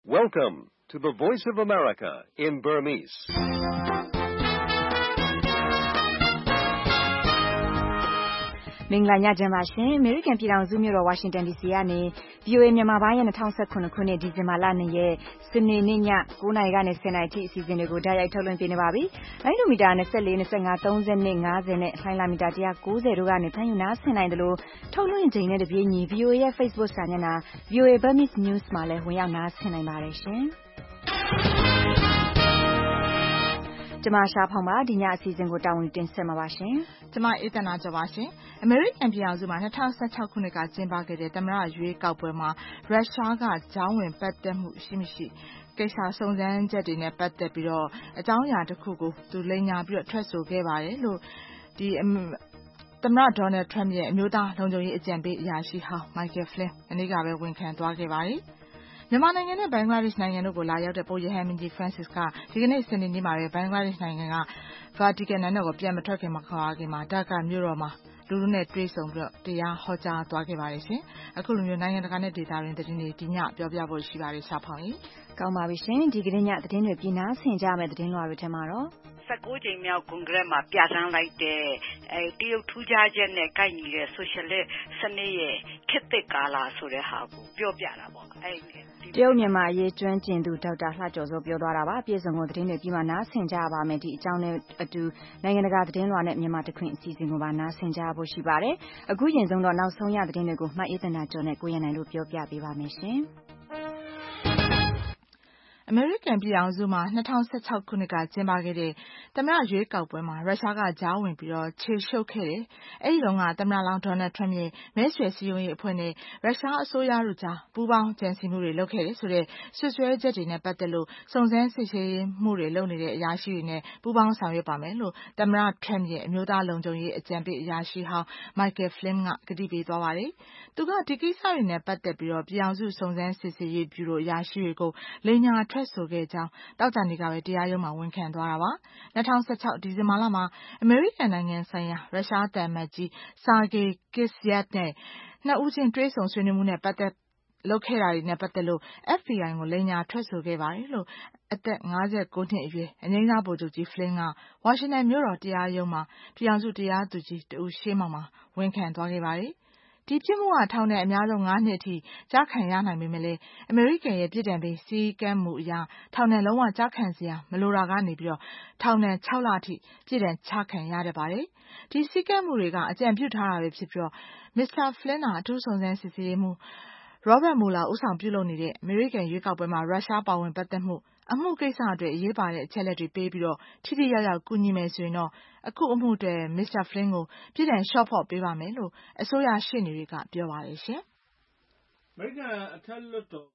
Welcome to the Voice of America in Burmese. ။မင်္ဂလာညချမ်းပါရှင်။ American ပြည်ထောင်စုမြို့တော် Washington DC ကနေ VOA မြန်မာပိုင်းရဲ့2019ခုနှစ်ဒီဇင်ဘာလ2ရက်စနေနေ့ည9:00နာရီကနေ10:00နာရီထိအစီအစဉ်တွေကိုတိုက်ရိုက်ထုတ်လွှင့်ပေးနေပါပြီ။လိုင်းဒိုမီတာ24 25 30နဲ့50နဲ့လိုင်းလာမီတာ190တို့ကနေဖမ်းယူနားဆင်နိုင်တယ်လို့ထုတ်လွှင့်ချိန်နဲ့တပြေးညီ VOA ရဲ့ Facebook စာမျက်နှာ VOA Burmese News မှာလည်းဝင်ရောက်နားဆင်နိုင်ပါတယ်ရှင်။ကျမရှားဖောင်ပါဒီညအစီအစဉ်ကိုတာဝန်တင်ဆက်မှာပါရှင်။ကျမအေးသနာကျော်ပါရှင်။ American ပြည်အောင်စုမှာ2016ခုနှစ်ကကျင်းပခဲ့တဲ့သမ္မတရွေးကောက်ပွဲမှာရုရှားကကြောင်းဝင်ပတ်သက်မှုရှိမရှိကိစ္စစုံစမ်းချက်တွေနဲ့ပတ်သက်ပြီးတော့အကြောင်းအရာတစ်ခုကိုသူလိမ်ညာပြီးတော့ထွက်ဆိုခဲ့ပါတယ်လို့သမ္မတ Donald Trump ရဲ့အမျိုးသားလုံခြုံရေးအကြံပေးအရာရှိဟောင်း Michael Flynn အနည်းကပဲဝန်ခံသွားခဲ့ပါတယ်။မြန်မာနိုင်ငံနဲ့ဘင်္ဂလားဒေ့ရှ်နိုင်ငံတို့ကိုလာရောက်တဲ့ပုပ်ရဟန်းမင်းကြီး Francis ကဒီကနေ့စနေနေ့မှာပဲဘင်္ဂလားဒေ့ရှ်နိုင်ငံက Vatican နန်းတော်ကိုပြန်မထွက်ခင်မှာDhaka မြို့တော်မှာလူထုနဲ့တွေ့ဆုံပြီးတော့တရားဟောကြားသွားခဲ့ပါတယ်ရှင်။အခုလိုမျိုးနိုင်ငံတကာနဲ့ဒေသတွင်းသတင်းတွေဒီညပြောပြဖို့ရှိပါတယ်ရှားဖောင်ကြီး။ကောင်းပါပြီရှင်။ဒီကနေ့ညသတင်းတွေပြည်နာဆင်ကြမယ့်သတင်းလွှာတွေထဲမှာတော့ 19ကြိမ်မြောက်ကွန်ဂရက်မှာပြဋ္ဌာန်းလိုက်တဲ့တရုတ်ထူးခြားချက်နဲ့ကိုက်ညီတဲ့ဆိုရှယ်လစ်စနစ်ရဲ့ခေတ်သစ်ကာလဆိုတဲ့ဟာကိုပြောပြတာပေါ့တရုတ်မြန်မာအရေးကျွမ်းကျင်သူဒေါက်တာလှကျော်စိုးပြောသွားတာပါပြည်စုံကိုသတင်းတွေပြီးမှနားဆင်ကြပါမယ်ဒီအကြောင်းနဲ့အတူနိုင်ငံတကာသတင်းလွှာနဲ့မြန်မာတခွင်အစီအစဉ်ကိုပါနားဆင်ကြဖို့ရှိပါတယ်အခုရင်ဆုံးတော့နောက်ဆုံးရသတင်းတွေကိုမှတ်အေးသနာကျော်နဲ့ကိုရန်နိုင်တို့ပြောပြပေးပါမယ်ရှင် American ပြည်အောင်စုမှာ2016ခုနှစ်ကကျင်းပခဲ့တဲ့သမ္မတရွေးကောက်ပွဲမှာရုရှားကကြားဝင်ပြီးတော့ခြေရှုပ်ခဲ့တယ်။အဲဒီတုန်းကသမ္မတလောင်း Donald Trump ရဲ့မဲဆွယ်စည်းရုံးရေးအဖွဲ့နဲ့ရုရှားအစိုးရတို့ကြားပူးပေါင်းကြံစည်မှုတွေလုပ်ခဲ့တယ်ဆိုတဲ့ဆွဆွဲချက်တွေနဲ့ပတ်သက်လို့စုံစမ်းစစ်ဆေးမှုတွေလုပ်နေတဲ့အရာရှိတွေနဲ့ပူးပေါင်းဆောင်ရွက်ပါမယ်လို့သမ္မတ Trump ရဲ့အမျိုးသားလုံခြုံရေးအကြံပေးအရာရှိဟောင်း Michael Flynn ကကတိပေးသွားပါတယ်။သူကဒီကိစ္စတွေနဲ့ပတ်သက်ပြီးတော့ပြည်အောင်စုစုံစမ်းစစ်ဆေးရေးဗျူရိုအရာရှိတွေကိုလိမ်ညာထွက်ဆိုခဲ့ကြောင်းတောက်ကြနေကပဲတရားရုံးမှာဝန်ခံသွားတာပါ2016ဒီဇင်ဘာလမှာအမေရိကန်နိုင်ငံဆိုင်ရာရုရှားသံအမတ်ကြီး Sergei Kyslytsya နဲ့နှစ်ဦးချင်းတွေ့ဆုံဆွေးနွေးမှုနဲ့ပတ်သက်လုပ်ခဲ့တာတွေနဲ့ပတ်သက်လို့ FBI ကိုလိမ်ညာထွက်ဆိုခဲ့ပါတယ်လို့အသက်59နှစ်အရွယ်အငြိမ်းစားဗိုလ်ချုပ်ကြီး Flynn ကဝါရှင်တန်မြို့တော်တရားရုံးမှာပြည်အောင်စုတရားသူကြီးတဦးရှေ့မှောက်မှာဝန်ခံသွားခဲ့ပါတယ်ဒီပြစ်မှုကထောင်နဲ့အများဆုံး9နှစ်အထိကြာခံရနိုင်ပေမဲ့လည်းအမေရိကန်ရဲ့ပြည်ထံပေးစည်းကမ်းမှုအရထောင်နဲ့လုံးဝကြာခံစရာမလိုတာကနေပြီးတော့ထောင်နဲ့6လအထိပြည်ထံချခံရတတ်ပါတယ်ဒီစည်းကမ်းမှုတွေကအကြံပြုထားတာပဲဖြစ်ပြီးတော့ Mr. Flynn အထူးစုံစမ်းစစ်ဆေးမှုRobert Mueller ဦးဆောင်ပြုလုပ်နေတဲ့အမေရိကန်ရွေးကောက်ပွဲမှာရုရှားပါဝင်ပတ်သက်မှုအမှုကိစ္စအတွက်အရေးပါတဲ့အချက်လက်တွေပေးပြီးတော့ထိထိရောက်ရောက်ကူညီမယ်ဆိုရင်တော့အခုအမှုတွေ Mr. Flynn ကိုပြည်ထံလျှော့ဖော့ပေးပါမယ်လို့အစိုးရရှေ့နေတွေကပြောပါတယ်ရှင်။အမေရိကန်အထက်လွှတ်တော်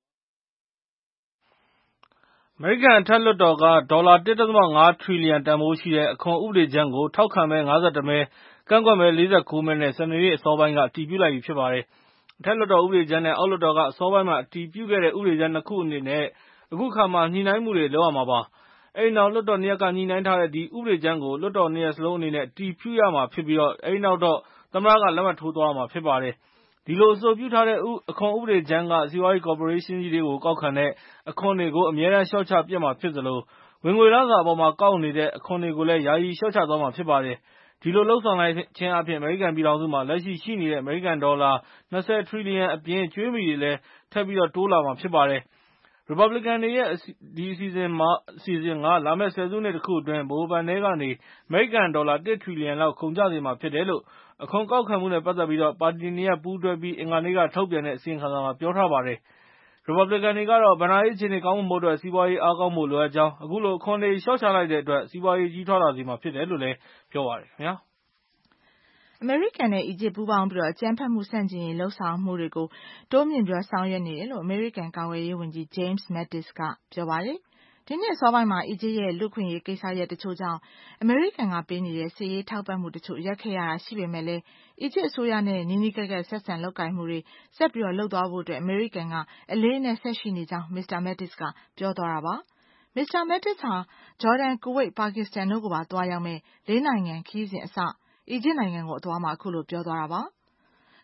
ကဒေါ်လာ 1.5 ထရီလီယံတန်ဖိုးရှိတဲ့အခွန်ဥပဒေကြမ်းကိုထောက်ခံမဲ51မဲကန့်ကွက်မဲ49မဲနဲ့စနေနေ့အစောပိုင်းကအတည်ပြုလိုက်ပြီဖြစ်ပါတယ်။အထက်လွှတ်တော်ဥပဒေကြမ်းနဲ့အောက်လွှတ်တော်ကအစောပိုင်းမှာအတည်ပြုခဲ့တဲ့ဥပဒေကြမ်းနှစ်ခုအနေနဲ့အခုခါမှာညှိနှိုင်းမှုတွေလုပ်ရမှာပါ။အဲဒီနောက်လွှတ်တော်နှစ်ရပ်ကညှိနှိုင်းထားတဲ့ဒီဥပဒေကြမ်းကိုလွှတ်တော်နှစ်ရပ်စလုံးအနေနဲ့အတည်ပြုရမှာဖြစ်ပြီးတော့အဲဒီနောက်တော့သမ္မတကလက်မှတ်ထိုးသွားရမှာဖြစ်ပါတယ်။ဒီလိုအဆိုပြုထားတဲ့အခွန်ဥပဒေကြမ်းကစီးပွားရေးကော်ပိုရေးရှင်းကြီးတွေကိုကောက်ခံတဲ့အခွန်တွေကိုအမြဲတမ်းလျှော့ချပစ်မှာဖြစ်သလိုဝင်ငွေလစာအပေါ်မှာကောက်နေတဲ့အခွန်တွေကိုလည်းယာယီလျှော့ချသွားမှာဖြစ်ပါတယ်။ဒီလိုလုပ်ဆောင်လိုက်ခြင်းအပြင်အမေရိကန်ပြည်ထောင်စုမှာလက်ရှိရှိနေတဲ့အမေရိကန်ဒေါ်လာ20ထရီလီယံအပြင်ကြွေးမြီတွေလည်းထပ်ပြီးတော့တိုးလာမှာဖြစ်ပါတယ်။ ရီပတ်ဘလစ်ကန်တွေရဲ့ဒီအစီအစဉ်ကလာမယ့်ဆယ်စုနှစ်တစ်ခုအတွင်းဗဟိုဘဏ်ထဲကနေအမေရိကန်ဒေါ်လာ1ထရီလီယံလောက်ကုန်ကျစေမှာဖြစ်တယ်လို့အခွန်ကောက်ခံမှုနဲ့ပတ်သက်ပြီးတော့ပါတီနှစ်ရပ်ပူးတွဲပြီးအင်္ဂါနေ့ကထုတ်ပြန်တဲ့အစီရင်ခံစာမှာပြောထားပါတယ်။ရီပတ်ဘလစ်ကန်တွေကတော့ဘဏ္ဍာရေးအခြေအနေကောင်းမွန်ဖို့အတွက်စီးပွားရေးအားကောင်းဖို့လိုအပ်ကြောင်းအခုလိုအခွန်တွေလျှော့ချလိုက်တဲ့အတွက်စီးပွားရေးကြီးထွားလာစေမှာဖြစ်တယ်လို့လည်းပြောပါတယ်ခင်ဗျာအမေရိကန်နဲ့အီဂျစ်ပူးပေါင်းပြီးတော့အကြမ်းဖက်မှုဆန့်ကျင်ရေးလှုံ့ဆော်မှုတွေကိုတိုးမြင့်ပြီးဆောင်ရွက်နေတယ်လို့အမေရိကန်ကာကွယ်ရေးဝန်ကြီး James Mattis ကပြောပါတယ်။ဒီနှစ်အစောပိုင်းမှာအီဂျစ်ရဲ့လူ့အခွင့်အရေးကိစ္စရပ်တချို့ကြောင့်အမေရိကန်ကပေးနေတဲ့စစ်ရေးထောက်ပံ့မှုတချို့ရပ်ခဲ့ရတာရှိပေမဲ့လည်းအီဂျစ်အစိုးရနဲ့နီးနီးကပ်ကပ်ဆက်ဆံလုပ်ကိုင်မှုတွေဆက်ပြီးတော့လုပ်သွားဖို့အတွက်အမေရိကန်ကအလေးအနက်ဆက်ရှိနေကြောင်း Mr. Mattis ကပြောသွားတာပါ။ Mr. Mattis ဟာဂျော်ဒန်၊ကူဝိတ်၊ပါကစ္စတန်တို့ကိုပါသွားရောက်မဲ့၄နိုင်ငံခရီးစဉ်အစအီဂျစ်နိုင်ငံကိုအသွားမှာအခုလိုပြောသွားတာပါ။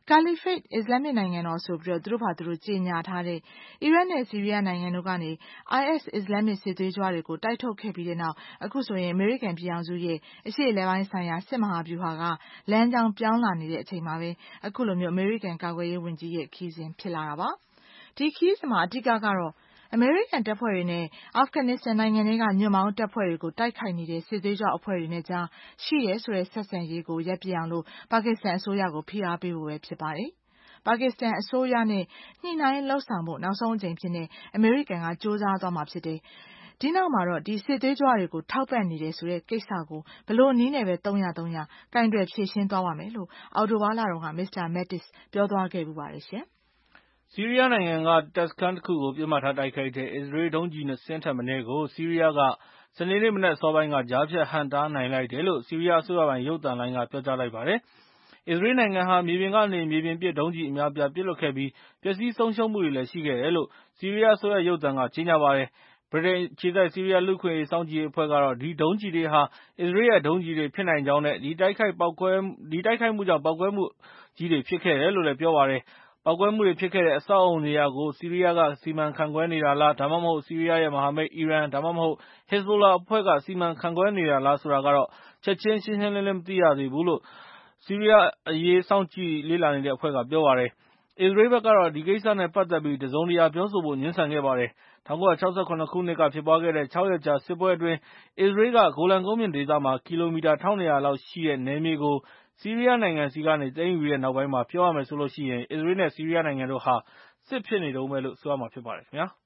Caliphate အစ္စလာမစ်နိုင်ငံတော်ဆိုပြီးသူတို့ဘာသူတို့ကြေညာထားတဲ့အီရတ်နဲ့ဆီးရီးယားနိုင်ငံတို့ကနေ IS အစ္စလာမစ်စစ်သွေးကြွတွေကိုတိုက်ထုတ်ခဲ့ပြီးတဲ့နောက်အခုဆိုရင်အမေရိကန်ပြည်ထောင်စုရဲ့အရှေ့အလယ်ပိုင်းဆိုင်ရာစစ်မဟာဗျူဟာကလမ်းကြောင်းပြောင်းလာနေတဲ့အချိန်မှာပဲအခုလိုမျိုးအမေရိကန်ကာကွယ်ရေးဝန်ကြီးရဲ့ခီးစဉ်ဖြစ်လာတာပါဒီခီးစဉ်မှာအဓိကကတော့အမေရိကန်တပ်ဖွဲ့တွေနဲ့အာဖဂန်နစ္စတန်နိုင်ငံတွေကညွန့်ပေါင်းတပ်ဖွဲ့တွေကိုတိုက်ခိုက်နေတဲ့စစ်သွေးကြွအဖွဲ့တွေနဲ့ကြားရှိရဲဆိုတဲ့ဆက်ဆံရေးကိုရပ်ပြအောင်လို့ပါကစ္စတန်အစိုးရကိုဖိအားပေးဖို့ပဲဖြစ်ပါတယ်။ပါကစ္စတန်အစိုးရနဲ့ညှိနှိုင်းလှုပ်ဆောင်ဖို့နောက်ဆုံးအကြိမ်ဖြစ်တဲ့အမေရိကန်ကစ조사သွားမှာဖြစ်တယ်။ဒီနောက်မှာတော့ဒီစစ်သွေးကြွတွေကိုထောက်ပံ့နေတယ်ဆိုတဲ့ကိစ္စကိုဘလို့နည်းနဲ့ပဲ300ကင်တွယ်ဖြေရှင်းသွားပါမယ်လို့အော်တိုဘာလတုန်းကမစ္စတာမက်တစ်ပြောသွားခဲ့ပူပါတယ်ရှင်။ဆီးရီးယားနိုင်ငံကတပ်စခန်းတစ်ခုကိုပစ်မှတ်ထားတိုက်ခိုက်တဲ့အစ္စရေးဒုံးကျည်2 စင်းထက်မနည်းကိုဆီးရီးယားကစနေနေ့မနက်အစောပိုင်းကကြားဖြတ်ဟန့်တားနိုင်လိုက်တယ်လို့ဆီးရီးယားအစိုးရပိုင်ရုပ်သံလိုင်းကပြောကြားလိုက်ပါတယ်။အစ္စရေးနိုင်ငံဟာမြေပြင်ကနေမြေပြင်ပစ်ဒုံးကျည်အများပြားပစ်လွှတ်ခဲ့ပြီးပျက်စီးဆုံးရှုံးမှုတွေလည်းရှိခဲ့တယ်လို့ဆီးရီးယားအစိုးရရုပ်သံကကြေညာပါတယ်။ဗြိတိန်အခြေစိုက်ဆီးရီးယားလူ့အခွင့်အရေးစောင့်ကြည့်ရေးအဖွဲ့ကတော့ဒီဒုံးကျည်တွေဟာအစ္စရေးရဲ့ဒုံးကျည်တွေဖြစ်နိုင်ကြောင်းနဲ့ဒီတိုက်ခိုက်မှုကြောင့်ပေါက်ကွဲမှုကြီးတွေဖြစ်ခဲ့တယ်လို့လည်းပြောပါတယ်။ပေါက်ကွဲမှုတွေဖြစ်ခဲ့တဲ့အဆောက်အအုံနေရာကိုဆီးရီးယားကစီမံခန့်ခွဲနေတာလားဒါမှမဟုတ်ဆီးရီးယားရဲ့မဟာမိတ်အီရန်ဒါမှမဟုတ်ဟစ်ဇ်ဘိုလာအဖွဲ့ကစီမံခန့်ခွဲနေတာလားဆိုတာကတော့ချက်ချင်းရှင်းရှင်းလင်းလင်းမသိရသေးဘူးလို့ဆီးရီးယားအရေးစောင့်ကြည့်လေ့လာနေတဲ့အဖွဲ့ကပြောပါတယ်။အစ္စရေးဘက်ကတော့ဒီကိစ္စနဲ့ပတ်သက်ပြီးတစုံတရာပြောဆိုဖို့ငြင်းဆန်ခဲ့ပါတယ်။1967ခုနှစ်ကဖြစ်ပွားခဲ့တဲ့6 ရက်ကြာစစ်ပွဲအတွင်းအစ္စရေးကဂိုလန်ကုန်းမြင့်ဒေသမှာကီလိုမီတာ1200လောက်ရှိတဲ့နယ်မြေကိုဆီးရီးယားနိုင်ငံဆီကနေသိမ်းယူပြီးတဲ့နောက်ပိုင်းမှာပြောရမယ်ဆိုရင်အစ္စရေးနဲ့ဆီးရီးယားနိုင်ငံတို့ဟာစစ်ဖြစ်နေတုန်းပဲလို့ဆိုရမှာဖြစ်ပါတယ်ခင်ဗျာ။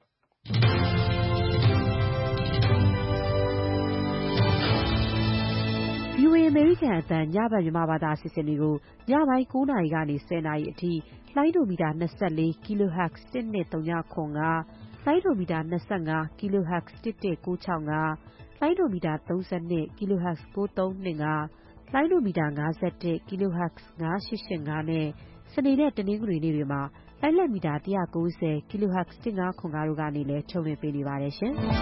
VOA အမေရိကန်အသံညဘက်မြန်မာဘာသာအစီအစဉ်တွေကိုညပိုင်း9 နာရီကနေ10 နာရီအထိလိုင်းဒိုမီတာ24 kHz 12395လိုင်းဒိုမီတာ25 kHz 11965လိုင်းဒိုမီတာ32 kHz 9325လိုင်းဒိုမီတာ51 kHz 9885နဲ့စနေနဲ့တနင်္ဂနွေနေ့တွေမှာလိုင်းလက်မီတာ190 kHz 1505တို့ကနေလည်းထုတ်လွှင့်ပေးနေပါတယ်ရှင်။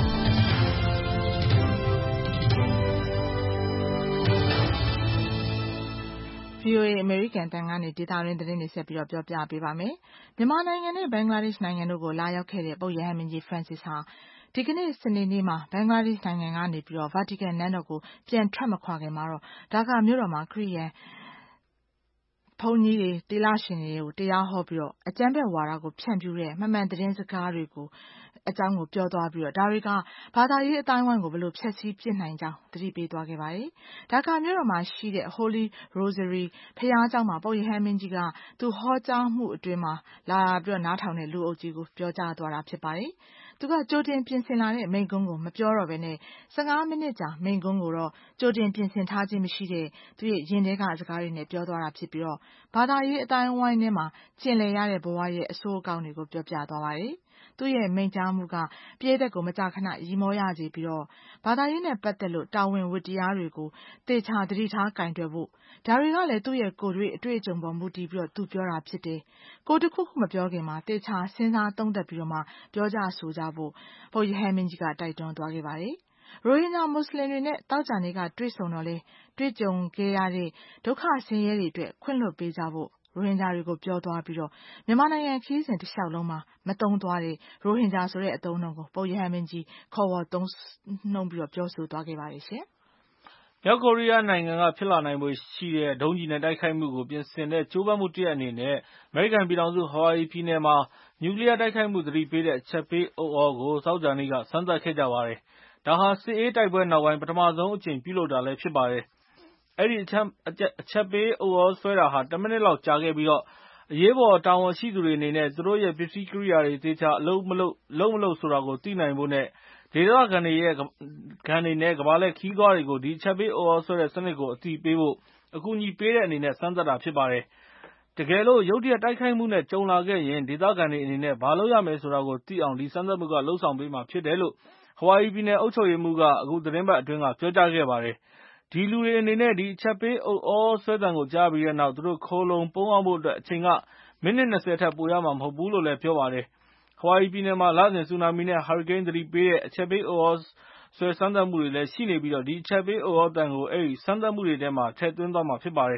VOA အမေရိကန်အသံကနေဒေသတွင်းသတင်းတွေဆက်ပြီးပြောပြပေးပါမယ်။မြန်မာနိုင်ငံနဲ့ဘင်္ဂလားဒေ့ရှ်နိုင်ငံတို့ကိုလာရောက်ခဲ့တဲ့ပုပ်ရဟန်းမင်းကြီး Francis ဟာဒီကနေ့စနေနေ့မှာဘင်္ဂလားဒေ့ရှ်နိုင်ငံကနေပြီးတော့ Vatican နန်းတော်ကိုပြန်ထွက်မခွာခင်မှာတော့ဒါကာမြို့တော်မှာခရစ်ယာန်ဘုန်းကြီးတွေတေလရှင်တွေကိုတရားဟောပြီးတော့အကြမ်းဖက်ဝါဒကိုဖြန့်ဖြူးတဲ့မှန်မှန်သတင်းစကားတွေကိုအကြောင်းကိုပြောသွားပြီးတော့ဒါတွေကဘာသာရေးအတိုင်းအဝိုင်းကိုဘယ်လိုဖျက်ဆီးပစ်နိုင်ကြောင်းသတိပေးသွားခဲ့ပါတယ်။ဒါကာမြို့တော်မှာရှိတဲ့ Holy Rosary ဘုရားကျောင်းမှာပုပ်ရဟန်းမင်းကြီးကသူဟောကြားမှုအတွင်းမှာလာပြီးတော့နားထောင်တဲ့လူအုပ်ကြီးကိုပြောကြားသွားတာဖြစ်ပါတယ်။သူကကြိုတင်ပြင်ဆင်လာတဲ့မိန့်ခွန်းကိုမပြောတော့ဘဲနဲ့15 မိနစ်ကြာမိန့်ခွန်းကိုတော့ကြိုတင်ပြင်ဆင်ထားခြင်းမရှိတဲ့သူရဲ့ရင်ထဲကစကားတွေနဲ့ပြောသွားတာဖြစ်ပြီးတော့ဘာသာရေးအတိုင်းအဝိုင်းထဲမှာကျင်လည်ရတဲ့ဘဝရဲ့အဆိုးအကောင်းတွေကိုပြောပြသွားပါတယ်။သူ့ရဲ့မိန့်ကြားမှုကပရိသတ်ကိုမကြာခဏရီမောရစေပြီးတော့ဘာသာရေးနဲ့ပတ်သက်လို့တာဝန်ဝတ္တရားတွေကိုသေချာသတိထားကင်တွယ်ဖို့ဒါတွေကလည်းသူ့ရဲ့ကိုယ်တွေ့အတွေ့အကြုံပေါ်မူတည်ပြီးတော့သူပြောတာဖြစ်တယ်။ကိုတခုခုမပြောခင်မှာသေချာစဉ်းစားသုံးသပ်ပြီးတော့မှပြောကြဆိုကြဖို့ပုပ်ရဟန်းမင်းကြီးကတိုက်တွန်းသွားခဲ့ပါတယ်။ရိုဟင်ဂျာမွတ်စလင်တွေနဲ့တောက်ကြနေကတွေ့ဆုံတော့လေတွေ့ကြုံခဲ့ရတဲ့ဒုက္ခဆင်းရဲတွေအတွက်ခွင့်လွှတ်ပေးကြဖို့ရိုဟင်ဂျာတွေကိုပြောသွားပြီးတော့မြန်မာနိုင်ငံခရီးစဉ်တစ်လျှောက်လုံးမှာမသုံးသွားတဲ့ရိုဟင်ဂျာဆိုတဲ့အသုံးအနှုန်းကိုပုပ်ရဟန်းမင်းကြီးခေါ်ဝေါ်သုံးနှုန်းပြီးတော့ပြောဆိုသွားခဲ့ပါတယ်ရှင်။မြောက်ကိုရီးယားနိုင်ငံကဖြစ်လာနိုင်ဖွယ်ရှိတဲ့ဒုံးကျည်နဲ့တိုက်ခိုက်မှုကိုပြင်ဆင်တဲ့ကြိုးပမ်းမှုတစ်ရပ်အနေနဲ့အမေရိကန်ပြည်ထောင်စုဟာဝိုင်ယီပြည်နယ်မှာနျူကလ িয়ারတိုက်ခိုက်မှုသတိပေးတဲ့အချက်ပေးဥသြကိုသောကြာနေ့ကစမ်းသပ်ခဲ့ကြပါတယ်။ဒါဟာစစ်အေးတိုက်ပွဲနောက်ပိုင်းပထမဆုံးအကြိမ်ပြုလုပ်တာလည်းဖြစ်ပါတယ်။အဲဒီအချက်ပေးဥသြဆွဲတာဟာ10 မိနစ်လောက်ကြာခဲ့ပြီးအရေးပေါ်တာဝန်ရှိသူတွေအနေနဲ့သူတို့ရဲ့ပစ္စည်းကိရိယာတွေသေချာအလုပ်မလုပ်ဆိုတာကိုသိနိုင်ဖို့နဲ့ဒေသခံတွေနဲ့ကမ္ဘာလှည့်ခရီးသွားတွေကိုဒီအချက်ပေးဥသြဆွဲတဲ့စနစ်ကိုအသိပေးဖို့အကူအညီပေးတဲ့အနေနဲ့စမ်းသပ်တာဖြစ်ပါတယ်။တကယ်လို့ရုတ်တရက်တိုက်ခိုက်မှုနဲ့ကြုံလာခဲ့ရင်ဒေသခံတွေအနေနဲ့ဘာလုပ်ရမယ်ဆိုတာကိုသိအောင်ဒီစမ်းသပ်မှုကလုပ်ဆောင်ပေးမှာဖြစ်တယ်လို့ဟာဝိုင်ယီပြည်နယ်အုပ်ချုပ်ရေးမှူးကအခုသတင်းပတ်အတွင်းကပြောကြားခဲ့ပါတယ်။ဒီလူတွေအနေနဲ့ဒီအချက်ပေးဥသြဆွဲသံကိုကြားပြီးတဲ့နောက်သူတို့ခိုလှုံပုန်းအောင်းဖို့အတွက်အချိန်ကမိနစ်20ထက်ပိုရမှာမဟုတ်ဘူးလို့လည်းပြောပါတယ်။ဟာဝိုင်ယီပြည်နယ်မှာလစဉ်ဆူနာမီနဲ့ဟာရီကိန်းသတိပေးတဲ့အချက်ပေးဥသြဆွဲစမ်းသပ်မှုတွေလည်းရှိနေပြီးဒီအချက်ပေးဥသြသံကိုအဲဒီစမ်းသပ်မှုတွေထဲမှာထည့်သွင်းသွားမှာဖြစ်ပါတယ်။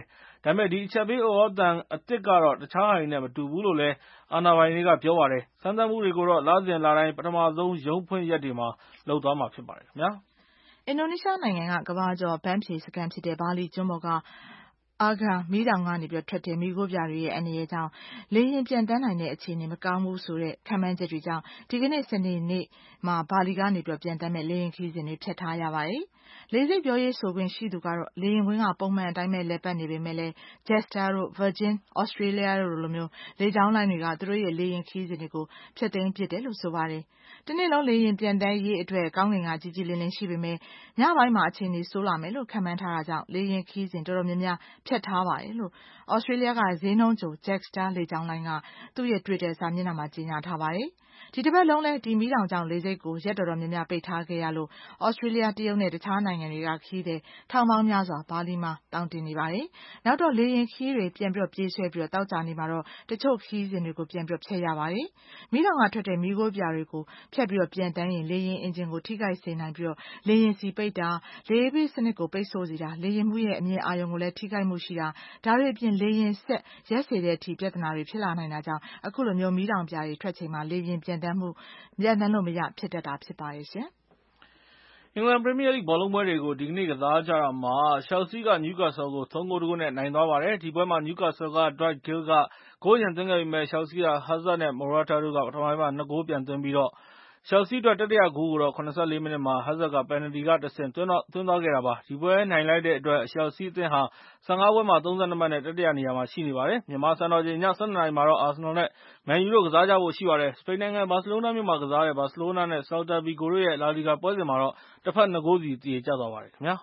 ဒါပေမဲ့ဒီအချက်ပေးဥသြသံအသစ်ကတော့တခြားဟာတွေနဲ့မတူဘူးလို့လည်းအာဏာပိုင်တွေကပြောပါတယ်။စမ်းသပ်မှုတွေကိုတော့လစဉ်လတိုင်းပထမဆုံးရုံးဖွင့်ရက်တွေမှာလုပ်သွားမှာဖြစ်ပါတယ်ခင်ဗျာ။အင်ဒိုနီးရှားနိုင်ငံကကမ္ဘာကျော်ဘန်းဖြေစခန်းဖြစ်တဲ့ဘာလီကျွန်းပေါ်ကအာဂါမီးတောင်ကနေထွက်တဲ့မီးခိုးပြတွေရဲ့အန္တရာယ်ကြောင့်လေယာဉ်ပျံသန်းနိုင်တဲ့အခြေအနေမကောင်းဘူးဆိုတဲ့ခန့်မှန်းချက်တွေကြောင့်ဒီကနေ့စနေနေ့မှာဘာလီကနေပျံသန်းမဲ့လေယာဉ်ခရီးစဉ်တွေဖျက်ထားရပါတယ်။လေဆိပ်ပြောရေးဆိုခွင့်ရှိသူကတော့လေယာဉ်ကွင်းကပုံမှန်အတိုင်းပဲလည်ပတ်နေပေမဲ့လည်း Jetstar တို့ Virgin Australia တို့လိုမျိုးလေကြောင်းလိုင်းတွေကသူတို့ရဲ့လေယာဉ်ခရီးစဉ်တွေကိုဖျက်သိမ်းပစ်တယ်လို့ဆိုပါတယ်။တနေ့လုံးလေယာဉ်ပျံသန်းရေးအတွက်ကောင်းကင်ကကြီးကြီးလင်းလင်းရှိပေမဲ့ညပိုင်းမှာအခြေအနေဆိုးလာမယ်လို့ခန့်မှန်းထားတာကြောင့်လေယာဉ်ခရီးစဉ်တော်တော်များများဖျက်ထားပါတယ်လို့ Australia ကဈေးနှုန်းချို Jetstar လေကြောင်းလိုင်းကသူ့ရဲ့ Twitter စာမျက်နှာမှာကြေညာထားပါတယ်။ဒီတစ်ပတ်လုံးလည်းဒီမီးတောင်ကြောင့်လေဆိပ်ကိုရက်တော်တော်များများပိတ်ထားခဲ့ရလို့ Australia တရုတ်နဲ့တခြားနိုင်ငံတွေကခရီးသည်ထောင်ပေါင်းများစွာဘာလီမှာတောင်းတင်နေပါတယ်။နောက်တော့လေယာဉ်ခရီးတွေပြန်ပြေးဆွဲပြီးတောက်ကြနေမှာတော့တချို့ခရီးစဉ်တွေကိုပြန်ဖျက်ရပါတယ်။မီးတောင်ကထွက်တဲ့မီးခိုးပြာတွေကိုဖျက်ပြီးပြန်တန်းရင်လေယာဉ်အင်ဂျင်ကိုထိခိုက်စေနိုင်ပြီးလေယာဉ်စီပိတ်တာလေအေးပေးစနစ်ကိုပိတ်ဆို့စေတာလေယာဉ်မှုရဲ့အမြင်အာရုံကိုလည်းထိခိုက်မှုရှိတာဒါတွေအပြင်လေယာဉ်ဆက်ရက်စေတဲ့အထိပြဿနာတွေဖြစ်လာနိုင်တာကြောင့်အခုလိုမျိုးမီးတောင်ပြာတွေထွက်ချိန်မှာလေယာဉ်ပျံသန်းလို့မရဖြစ်တတ်တာဖြစ်ပါတယ်ရှင်။အင်္ဂလန်ပရီးမီးယားလိဘောလုံးပွဲတွေကိုဒီကနေ့ကစားကြတာမှာရှယ်လ်ဆီးကနယူးကာဆယ်ကို3-1နဲ့နိုင်သွားပါတယ်။ဒီပွဲမှာနယူးကာဆယ်က Dwight Gill ကဂိုးအရင်သွင်းခဲ့ပေမဲ့ရှယ်လ်ဆီးက Hazard နဲ့ Morata တို့ကပထမပိုင်းမှာ2ဂိုးပြန်သွင်းပြီးရှယ်လ်ဆီးအတွက်တတိယဂိုးကိုတော့84မိနစ်မှာ Hazard ကပယ်နယ်တီကတဆင့်သွင်းသွားခဲ့တာပါ။ဒီပွဲနိုင်လိုက်တဲ့အတွက်ရှယ်လ်ဆီးအသင်းဟာ15ပွဲမှာ32မှတ်နဲ့တတိယနေရာမှာရှိနေပါတယ်။မြန်မာစံတော်ချိန်ည12နာရီမှာတော့အာဆင်နယ်နဲ့မန်ယူတို့ကစားကြဖို့ရှိပါတယ်။စပိန်နိုင်ငံဘာစီလိုနာမြို့မှာကစားတဲ့ဘာစီလိုနာနဲ့ Celta Vigo တို့ရဲ့လာလီဂါပွဲစဉ်မှာတော့တစ်ဖက်2ဂိုးစီသရေကျသွားပါတယ်ခင်ဗျာ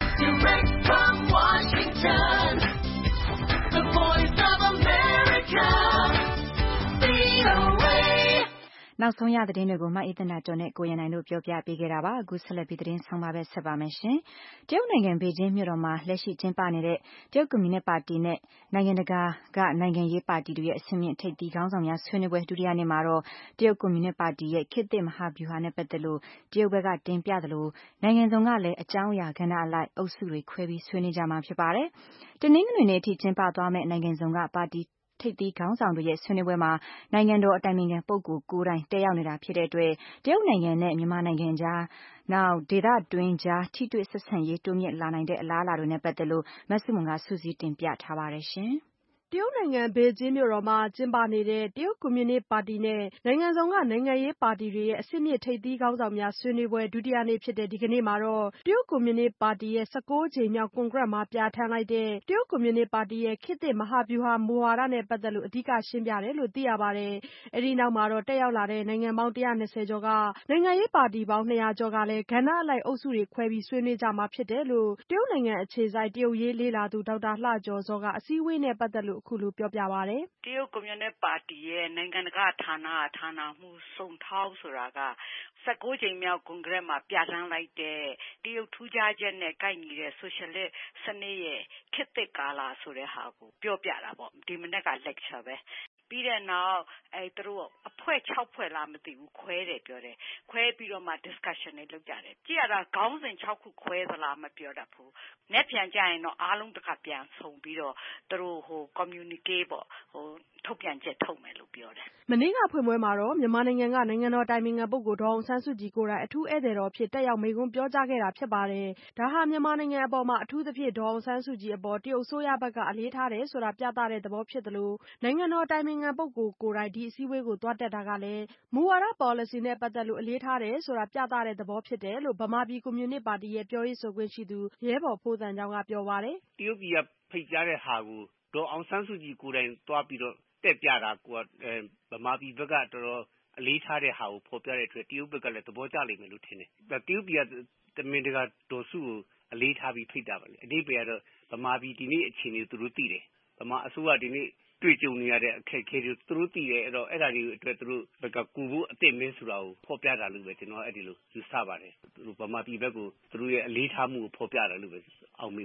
နောက်ဆုံးရသတင်းတွေကိုမအေးသနာကျော်နဲ့ကိုရန်နိုင်တို့ပြောပြပေးခဲ့တာပါအခုဆက်လက်ပြီးသတင်းဆောင်ပါပဲဆက်ပါမယ်ရှင်တရုတ်နိုင်ငံဘေကျင်းမြို့တော်မှာလက်ရှိကျင်းပနေတဲ့တရုတ်ကွန်မြူနစ်ပါတီနဲ့နိုင်ငံတကာကနိုင်ငံရေးပါတီတွေရဲ့အဆင့်မြင့်ထိပ်သီးခေါင်းဆောင်များဆွေးနွေးပွဲဒုတိယနေ့မှာတော့တရုတ်ကွန်မြူနစ်ပါတီရဲ့ခေတ်သစ်မဟာဗျူဟာနဲ့ပတ်သက်လို့တရုတ်ဘက်ကတင်ပြသလိုနိုင်ငံစုံကလည်းအကြောင်းအရာကဏ္ဍအလိုက်အုပ်စုတွေခွဲပြီးဆွေးနွေးကြမှာဖြစ်ပါတယ်တနင်္ဂနွေနေ့အထိကျင်းပသွားမယ့်နိုင်ငံစုံကပါတီထိပ်သီးခေါင်းဆောင်တွေရဲ့ဆွေးနွေးပွဲမှာနိုင်ငံတော်အတိုင်ပင်ခံပုဂ္ဂိုလ်ကိုယ်တိုင်တက်ရောက်နေတာဖြစ်တဲ့အတွက်တရုတ်နိုင်ငံနဲ့မြန်မာနိုင်ငံကြားနောက်ဒေသတွင်းကြားထိတွေ့ဆက်ဆံရေးတိုးမြင့်လာနိုင်တဲ့အလားအလာတွေနဲ့ပတ်သက်လို့မဆုမွန်ကစုစည်းတင်ပြထားပါတယ်ရှင်တရုတ်နိုင်ငံဘေကျင်းမြို့တော်မှာကျင်းပနေတဲ့တရုတ်ကွန်မြူနစ်ပါတီနဲ့နိုင်ငံစုံကနိုင်ငံရေးပါတီတွေရဲ့အဆင့်မြင့်ထိပ်သီးခေါင်းဆောင်များဆွေးနွေးပွဲဒုတိယနေ့ဖြစ်တဲ့ဒီကနေ့မှာတော့တရုတ်ကွန်မြူနစ်ပါတီရဲ့16ကြိမ်မြောက်ကွန်ဂရက်မှာပြဋ္ဌာန်းလိုက်တဲ့တရုတ်ကွန်မြူနစ်ပါတီရဲ့ခေတ်သစ်မဟာဗျူဟာမူဝါဒနဲ့ပတ်သက်လို့အဓိကရှင်းပြတယ်လို့သိရပါတယ်။အဲဒီနောက်မှာတော့တက်ရောက်လာတဲ့နိုင်ငံပေါင်း120ကျော်ကနိုင်ငံရေးပါတီပေါင်း200ကျော်ကလည်းကဏ္ဍအလိုက်အုပ်စုတွေခွဲပြီးဆွေးနွေးကြမှာဖြစ်တယ်လို့တရုတ်နိုင်ငံအခြေစိုက်တရုတ်ရေးလေ့လာသူဒေါက်တာလှကျော်ဇောကအစည်းအဝေးနဲ့ပတ်သက်လို့အခုလိုပြောပြပါတယ်။တရုတ်ကွန်မြူနစ်ပါတီရဲ့နိုင်ငံတကာဌာနမှုစုံထောင်းဆိုတာက16ကြိမ်မြောက်ကွန်ဂရက်မှာပြဋ္ဌာန်းလိုက်တဲ့တရုတ်ထူးခြားချက်နဲ့ကိုက်ညီတဲ့ဆိုရှယ်လစ်စနစ်ရဲ့ခေတ်သစ်ကာလဆိုတဲ့ဟာကိုပြောပြတာပေါ့ဒီမနေ့က lecture ပဲပြီးတဲ့နောက်သူတို့အဖွဲ့6ဖွဲ့လားမသိဘူးခွဲတယ်ပြောတယ်ခွဲပြီးတော့မှ discussion တွေလုပ်ကြတယ်ကြည့်ရတာခေါင်းစဉ်6ခုခွဲသလားမပြောတတ်ဘူးနေ့ပြန်ကြရင်တော့အားလုံးတစ်ခါပြန်ဆုံပြီးတော့သူတို့communicate ပေါ့ထုတ်ပြန်ချက်ထုတ်မယ်လို့ပြောတယ်မနေ့ကဖွင့်ပွဲမှာတော့မြန်မာနိုင်ငံကနိုင်ငံတော်တိုင်ပင်ခံပုဂ္ဂိုလ်ဒေါ်အောင်ဆန်းစုကြည်ကိုယ်တိုင်အထူးဧည့်သည်တော်ဖြစ်တက်ရောက်မိန့်ခွန်းပြောကြားခဲ့တာဖြစ်ပါတယ်ဒါဟာမြန်မာနိုင်ငံအပေါ်မှာအထူးသဖြင့်ဒေါ်အောင်ဆန်းစုကြည်အပေါ်တရုတ်အစိုးရဘက်ကအလေးထားတယ်ဆိုတာပြသတဲ့သဘောဖြစ်တယ်လို့နိုင်ငံတော်တိုင်ပင်ခံပုဂ္ဂိုလ်ကိုယ်တိုင်ဒီအစည်းအဝေးကိုသွားတက်တာကလည်းမူဝါဒ policy နဲ့ပတ်သက်လို့အလေးထားတယ်ဆိုတာပြသတဲ့သဘောဖြစ်တယ်လို့ဗမာပြည်ကွန်မြူနစ်ပါတီရဲ့ပြောရေးဆိုခွင့်ရှိသူရဲဘော်ဖိုးစံကြောင့်ကပြောပါတယ်တရုတ်ပြည်ကဖိတ်ကြားတဲ့ဟာကိုဒေါ်အောင်ဆန်းစုကြည်ကိုယ်တိုင်သွားပြီးတော့တက်ပြတာကိုဗမာပြည်ဘက်ကတော်တော်အလေးထားတဲ့ဟာကိုဖော်ပြတဲ့အတွက်တရုတ်ဘက်ကလည်းသဘောကျလိမ့်မယ်လို့ထင်တယ်တရုတ်ပြည်ကတမင်တကာဒေါ်စုကိုအလေးထားပြီးဖိတ်တာပါလေအဓိပ္ပာယ်ကတော့ဗမာပြည်ဒီနေ့အခြေအနေသူတို့သိတယ်ဗမာအစိုးရဒီနေ့တွေ့ကြုံနေရတဲ့အခက်အခဲတွေသူတို့သိတယ်အဲ့တော့အဲ့ဒါတွေအတွက်သူတို့ဘက်ကကူဖို့အသင့်မင်းဆိုတာကိုဖော်ပြတာလို့ပဲကျွန်တော်အဲ့ဒီလိုယူဆပါတယ်သူတို့ဗမာပြည်ဘက်ကိုသူတို့ရဲ့အလေးထားမှုကိုဖော်ပြတယ်လို့ပဲအောက်မေ့ပါတယ်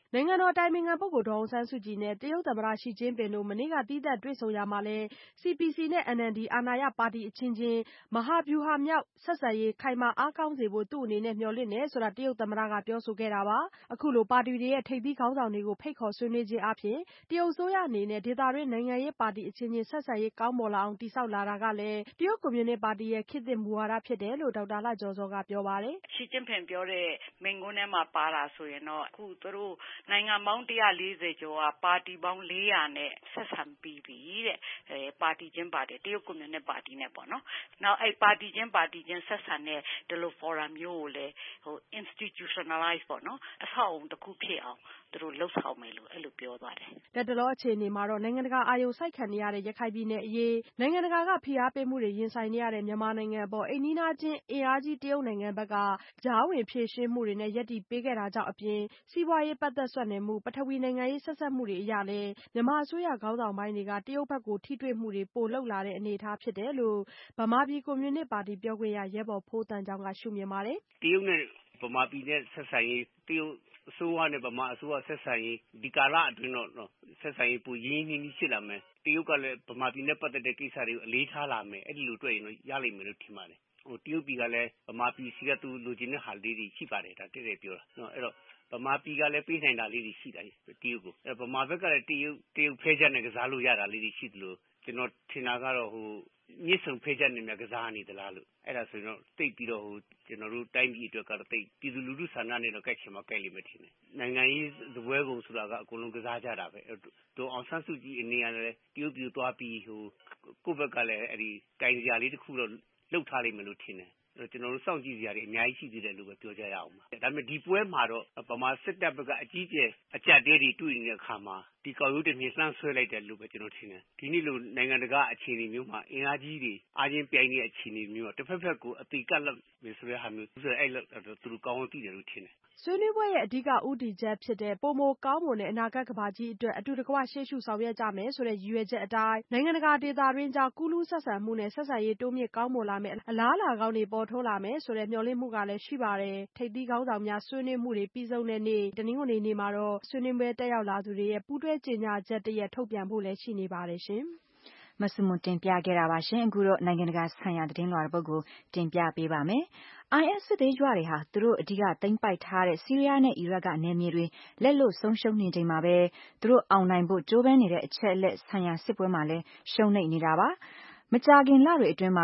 နိုင်ငံတော်အတိုင်ပင်ခံပုဂ္ဂိုလ်ဒေါ်အောင်ဆန်းစုကြည်နဲ့တရုတ်သမ္မတရှီကျင်းပင်တို့မနေ့ကသီးသန့်တွေ့ဆုံရာမှာလည်း CPC နဲ့ NLD အာဏာရပါတီအချင်းချင်းမဟာဗျူဟာမြောက်ဆက်ဆံရေးခိုင်မာအားကောင်းစေဖို့သူ့အနေနဲ့မျှော်လင့်တယ်ဆိုတာတရုတ်သမ္မတကပြောဆိုခဲ့တာပါ။အခုလိုပါတီတွေရဲ့ထိပ်သီးခေါင်းဆောင်တွေကိုဖိတ်ခေါ်ဆွေးနွေးခြင်းအပြင်တရုတ်အစိုးရအနေနဲ့ဒေသတွင်းနိုင်ငံရေးပါတီအချင်းချင်းဆက်ဆံရေးကောင်းမွန်လာအောင်တည်ဆောက်လာတာကလည်းတရုတ်ကွန်မြူနစ်ပါတီရဲ့ခေတ်သစ်မူဝါဒဖြစ်တယ်လို့ဒေါက်တာလှကျော်ဇောကပြောပါတယ်။ရှီကျင်းပင်ပြောတဲ့မိန့်ခွန်းထဲမှာပါတာဆိုရင်တော့အခုသူတို့နိုင်ငံပေါင်း140ကျော်ကပါတီပေါင်း400နဲ့ဆက်ဆံပြီးပြီတဲ့ပါတီချင်းပါတီတရုတ်ကွန်မြူနစ်ပါတီနဲ့ပေါ့နော်။နောက်အဲ့ပါတီချင်းဆက်ဆံတဲ့ဒီလို forum မျိုးကိုလည်းinstitutionalize ပေါ့နော်အဆောက်အုံတစ်ခုဖြစ်အောင်သူတို့လှုပ်ဆောင်မယ်လို့အဲ့လိုပြောသွားတယ်။တလောအခြေအနေမှာတော့နိုင်ငံတကာအာရုံစိုက်ခံနေရတဲ့ရခိုင်ပြည်နယ်အရေးနိုင်ငံတကာကဖိအားပေးမှုတွေရင်ဆိုင်နေရတဲ့မြန်မာနိုင်ငံအပေါ်အိမ်နီးချင်းအင်အားကြီးတရုတ်နိုင်ငံဘက်ကကြားဝင်ဖြေရှင်းမှုတွေနဲ့ရပ်တည်ပေးခဲ့တာကြောင့်အပြင်စီးပွားရေးပတ်သက်ဆက်နွယ်မှုပထဝီနိုင်ငံရေးဆက်စပ်မှုတွေအရလည်းမြန်မာအစိုးရခေါင်းဆောင်ပိုင်းတွေကတရုတ်ဘက်ကိုထိတွေ့မှုတွေပိုလုပ်လာတဲ့အနေအထားဖြစ်တယ်လို့ဗမာပြည်ကွန်မြူနစ်ပါတီပြောခွင့်ရရဲဘော်ဖိုးသံချောင်းကရှုမြင်ပါတယ်။တရုတ်နဲ့ဗမာပြည်နဲ့ဆက်ဆံရေးတရုတ်အစိုးရနဲ့ဗမာအစိုးရဆက်ဆံရေးဒီကာလအတွင်းတော့ဆက်ဆံရေးပိုရင်းနှီးဖြစ်လာမယ်တရုတ်ကလည်းဗမာပြည်နဲ့ပတ်သက်တဲ့ကိစ္စတွေကိုအလေးထားလာမယ်အဲ့ဒီလိုတွေ့ရင်တော့ရလိမ့်မယ်လို့ထင်ပါတယ်တရုတ်ပြည်ကလည်းဗမာပြည်စီကသူလိုချင်တဲ့ဟာလေးတွေရှိပါတယ်ဒါတကယ်ပြောတာနော်အဲ့တော့ဗမာပြည်ကလည်းပေးနိုင်တာလေးတွေရှိတယ်တရုတ်ကိုအဲ့ဗမာဘက်ကလည်းတရုတ်ဖဲချက်နဲ့ကစားလို့ရတာလေးတွေရှိသလိုကျွန်တော်ထင်တာကတော့မြစ်ဆုံဖဲချက်နဲ့များကစားနေသလားလို့အဲ့ဒါဆိုရင်တော့တိတ်ပြီးတော့ကျွန်တော်တို့တိုင်းပြည်အတွက်ကတော့တိတ်ပြည်သူလူထုဆန္ဒနဲ့တော့ကြိုက်ချင်မှကြိုက်လိမ့်မယ်ထင်တယ်နိုင်ငံရေးသပွဲကုန်ဆိုတာကအကုန်လုံးကစားကြတာပဲတို့အောင်ဆန်းစုကြည်အနေနဲ့လည်းတရုတ်ပြည်သွားပြီးကိုယ့်ဘက်ကလည်းအဲ့ဒီတိုင်ကြလေးတစ်ခုတော့လှုပ်ထားလိမ့်မယ်လို့ထင်တယ်ကျွန်တော်တို့စောင့်ကြည့်စရာတွေအများကြီးရှိသေးတယ်လို့ပဲပြောကြရအောင်ပါဒါပေမဲ့ဒီပွဲမှာတော့ဗမာစစ်တပ်ဘက်ကအကြီးကျယ်အကြက်တဲတွေတွေ့နေတဲ့အခါမှာဒီကောက်ရိုးတည်းလှမ်းဆွဲလိုက်တယ်လို့ပဲကျွန်တော်ထင်တယ်ဒီနေ့လိုနိုင်ငံတကာအခြေအနေမျိုးမှာအင်အားကြီးတွေအားချင်းပြိုင်နေတဲ့အခြေအနေမျိုးတစ်ဖက်ဖက်ကိုအတိကတ်လက်မယ်ဆိုတဲ့ဟာမျိုးဆိုအဲ့သူတို့ကောင်းသိတယ်လို့ထင်တယ်ဆွေးနွေးပွဲရဲ့အဓိကဦးတည်ချက်ဖြစ်တဲ့ပိုမိုကောင်းမွန်တဲ့အနာဂတ်ကမ္ဘာကြီးအတွက်အတူတကွရှေ့ရှုဆောင်ရွက်ကြမယ်ဆိုတဲ့ရည်ရွယ်ချက်အတိုင်းနိုင်ငံတကာဒေသတွင်းကြားကူးလူးဆက်ဆံမှုနဲ့ဆက်ဆံရေးတိုးမြင့်ကောင်းမွန်လာမယ်အလားအလာကောင်းတွေပေါ်ထွန်းလာမယ်ဆိုတဲ့မျှော်လင့်မှုကလည်းရှိပါတယ်ထိပ်သီးခေါင်းဆောင်များဆွေးနွေးမှုတွေပြီးဆုံးတဲ့နေ့တနင်္ဂနွေနေ့မှာတော့ဆွေးနွေးပွဲတက်ရောက်လာသူတွေရဲ့ပူးတွဲကြေညာချက်တရက်ထုတ်ပြန်ဖို့လည်းရှိနေပါတယ်ရှင်မဆုမွန်တင်ပြခဲ့တာပါရှင်အခုတော့နိုင်ငံတကာဆိုင်ရာသတင်းလွှာပုဂ္ဂိုလ်တင်ပြပေးပါမယ်IS စစ်သေးကြွတွေဟာသူတို့အဓိကသိမ်းပိုက်ထားတဲ့ဆီးရီးယားနဲ့အီရတ်ကနယ်မြေတွေလက်လွတ်ဆုံးရှုံးနေချိန်မှာပဲသူတို့အောင်နိုင်ဖို့ကြိုးပမ်းနေတဲ့အချက်အလက်ဆိုင်ရာစစ်ပွဲမှာလည်းရှုံးနိမ့်နေတာပါမကြာခင်လတွေအတွင်းမှာ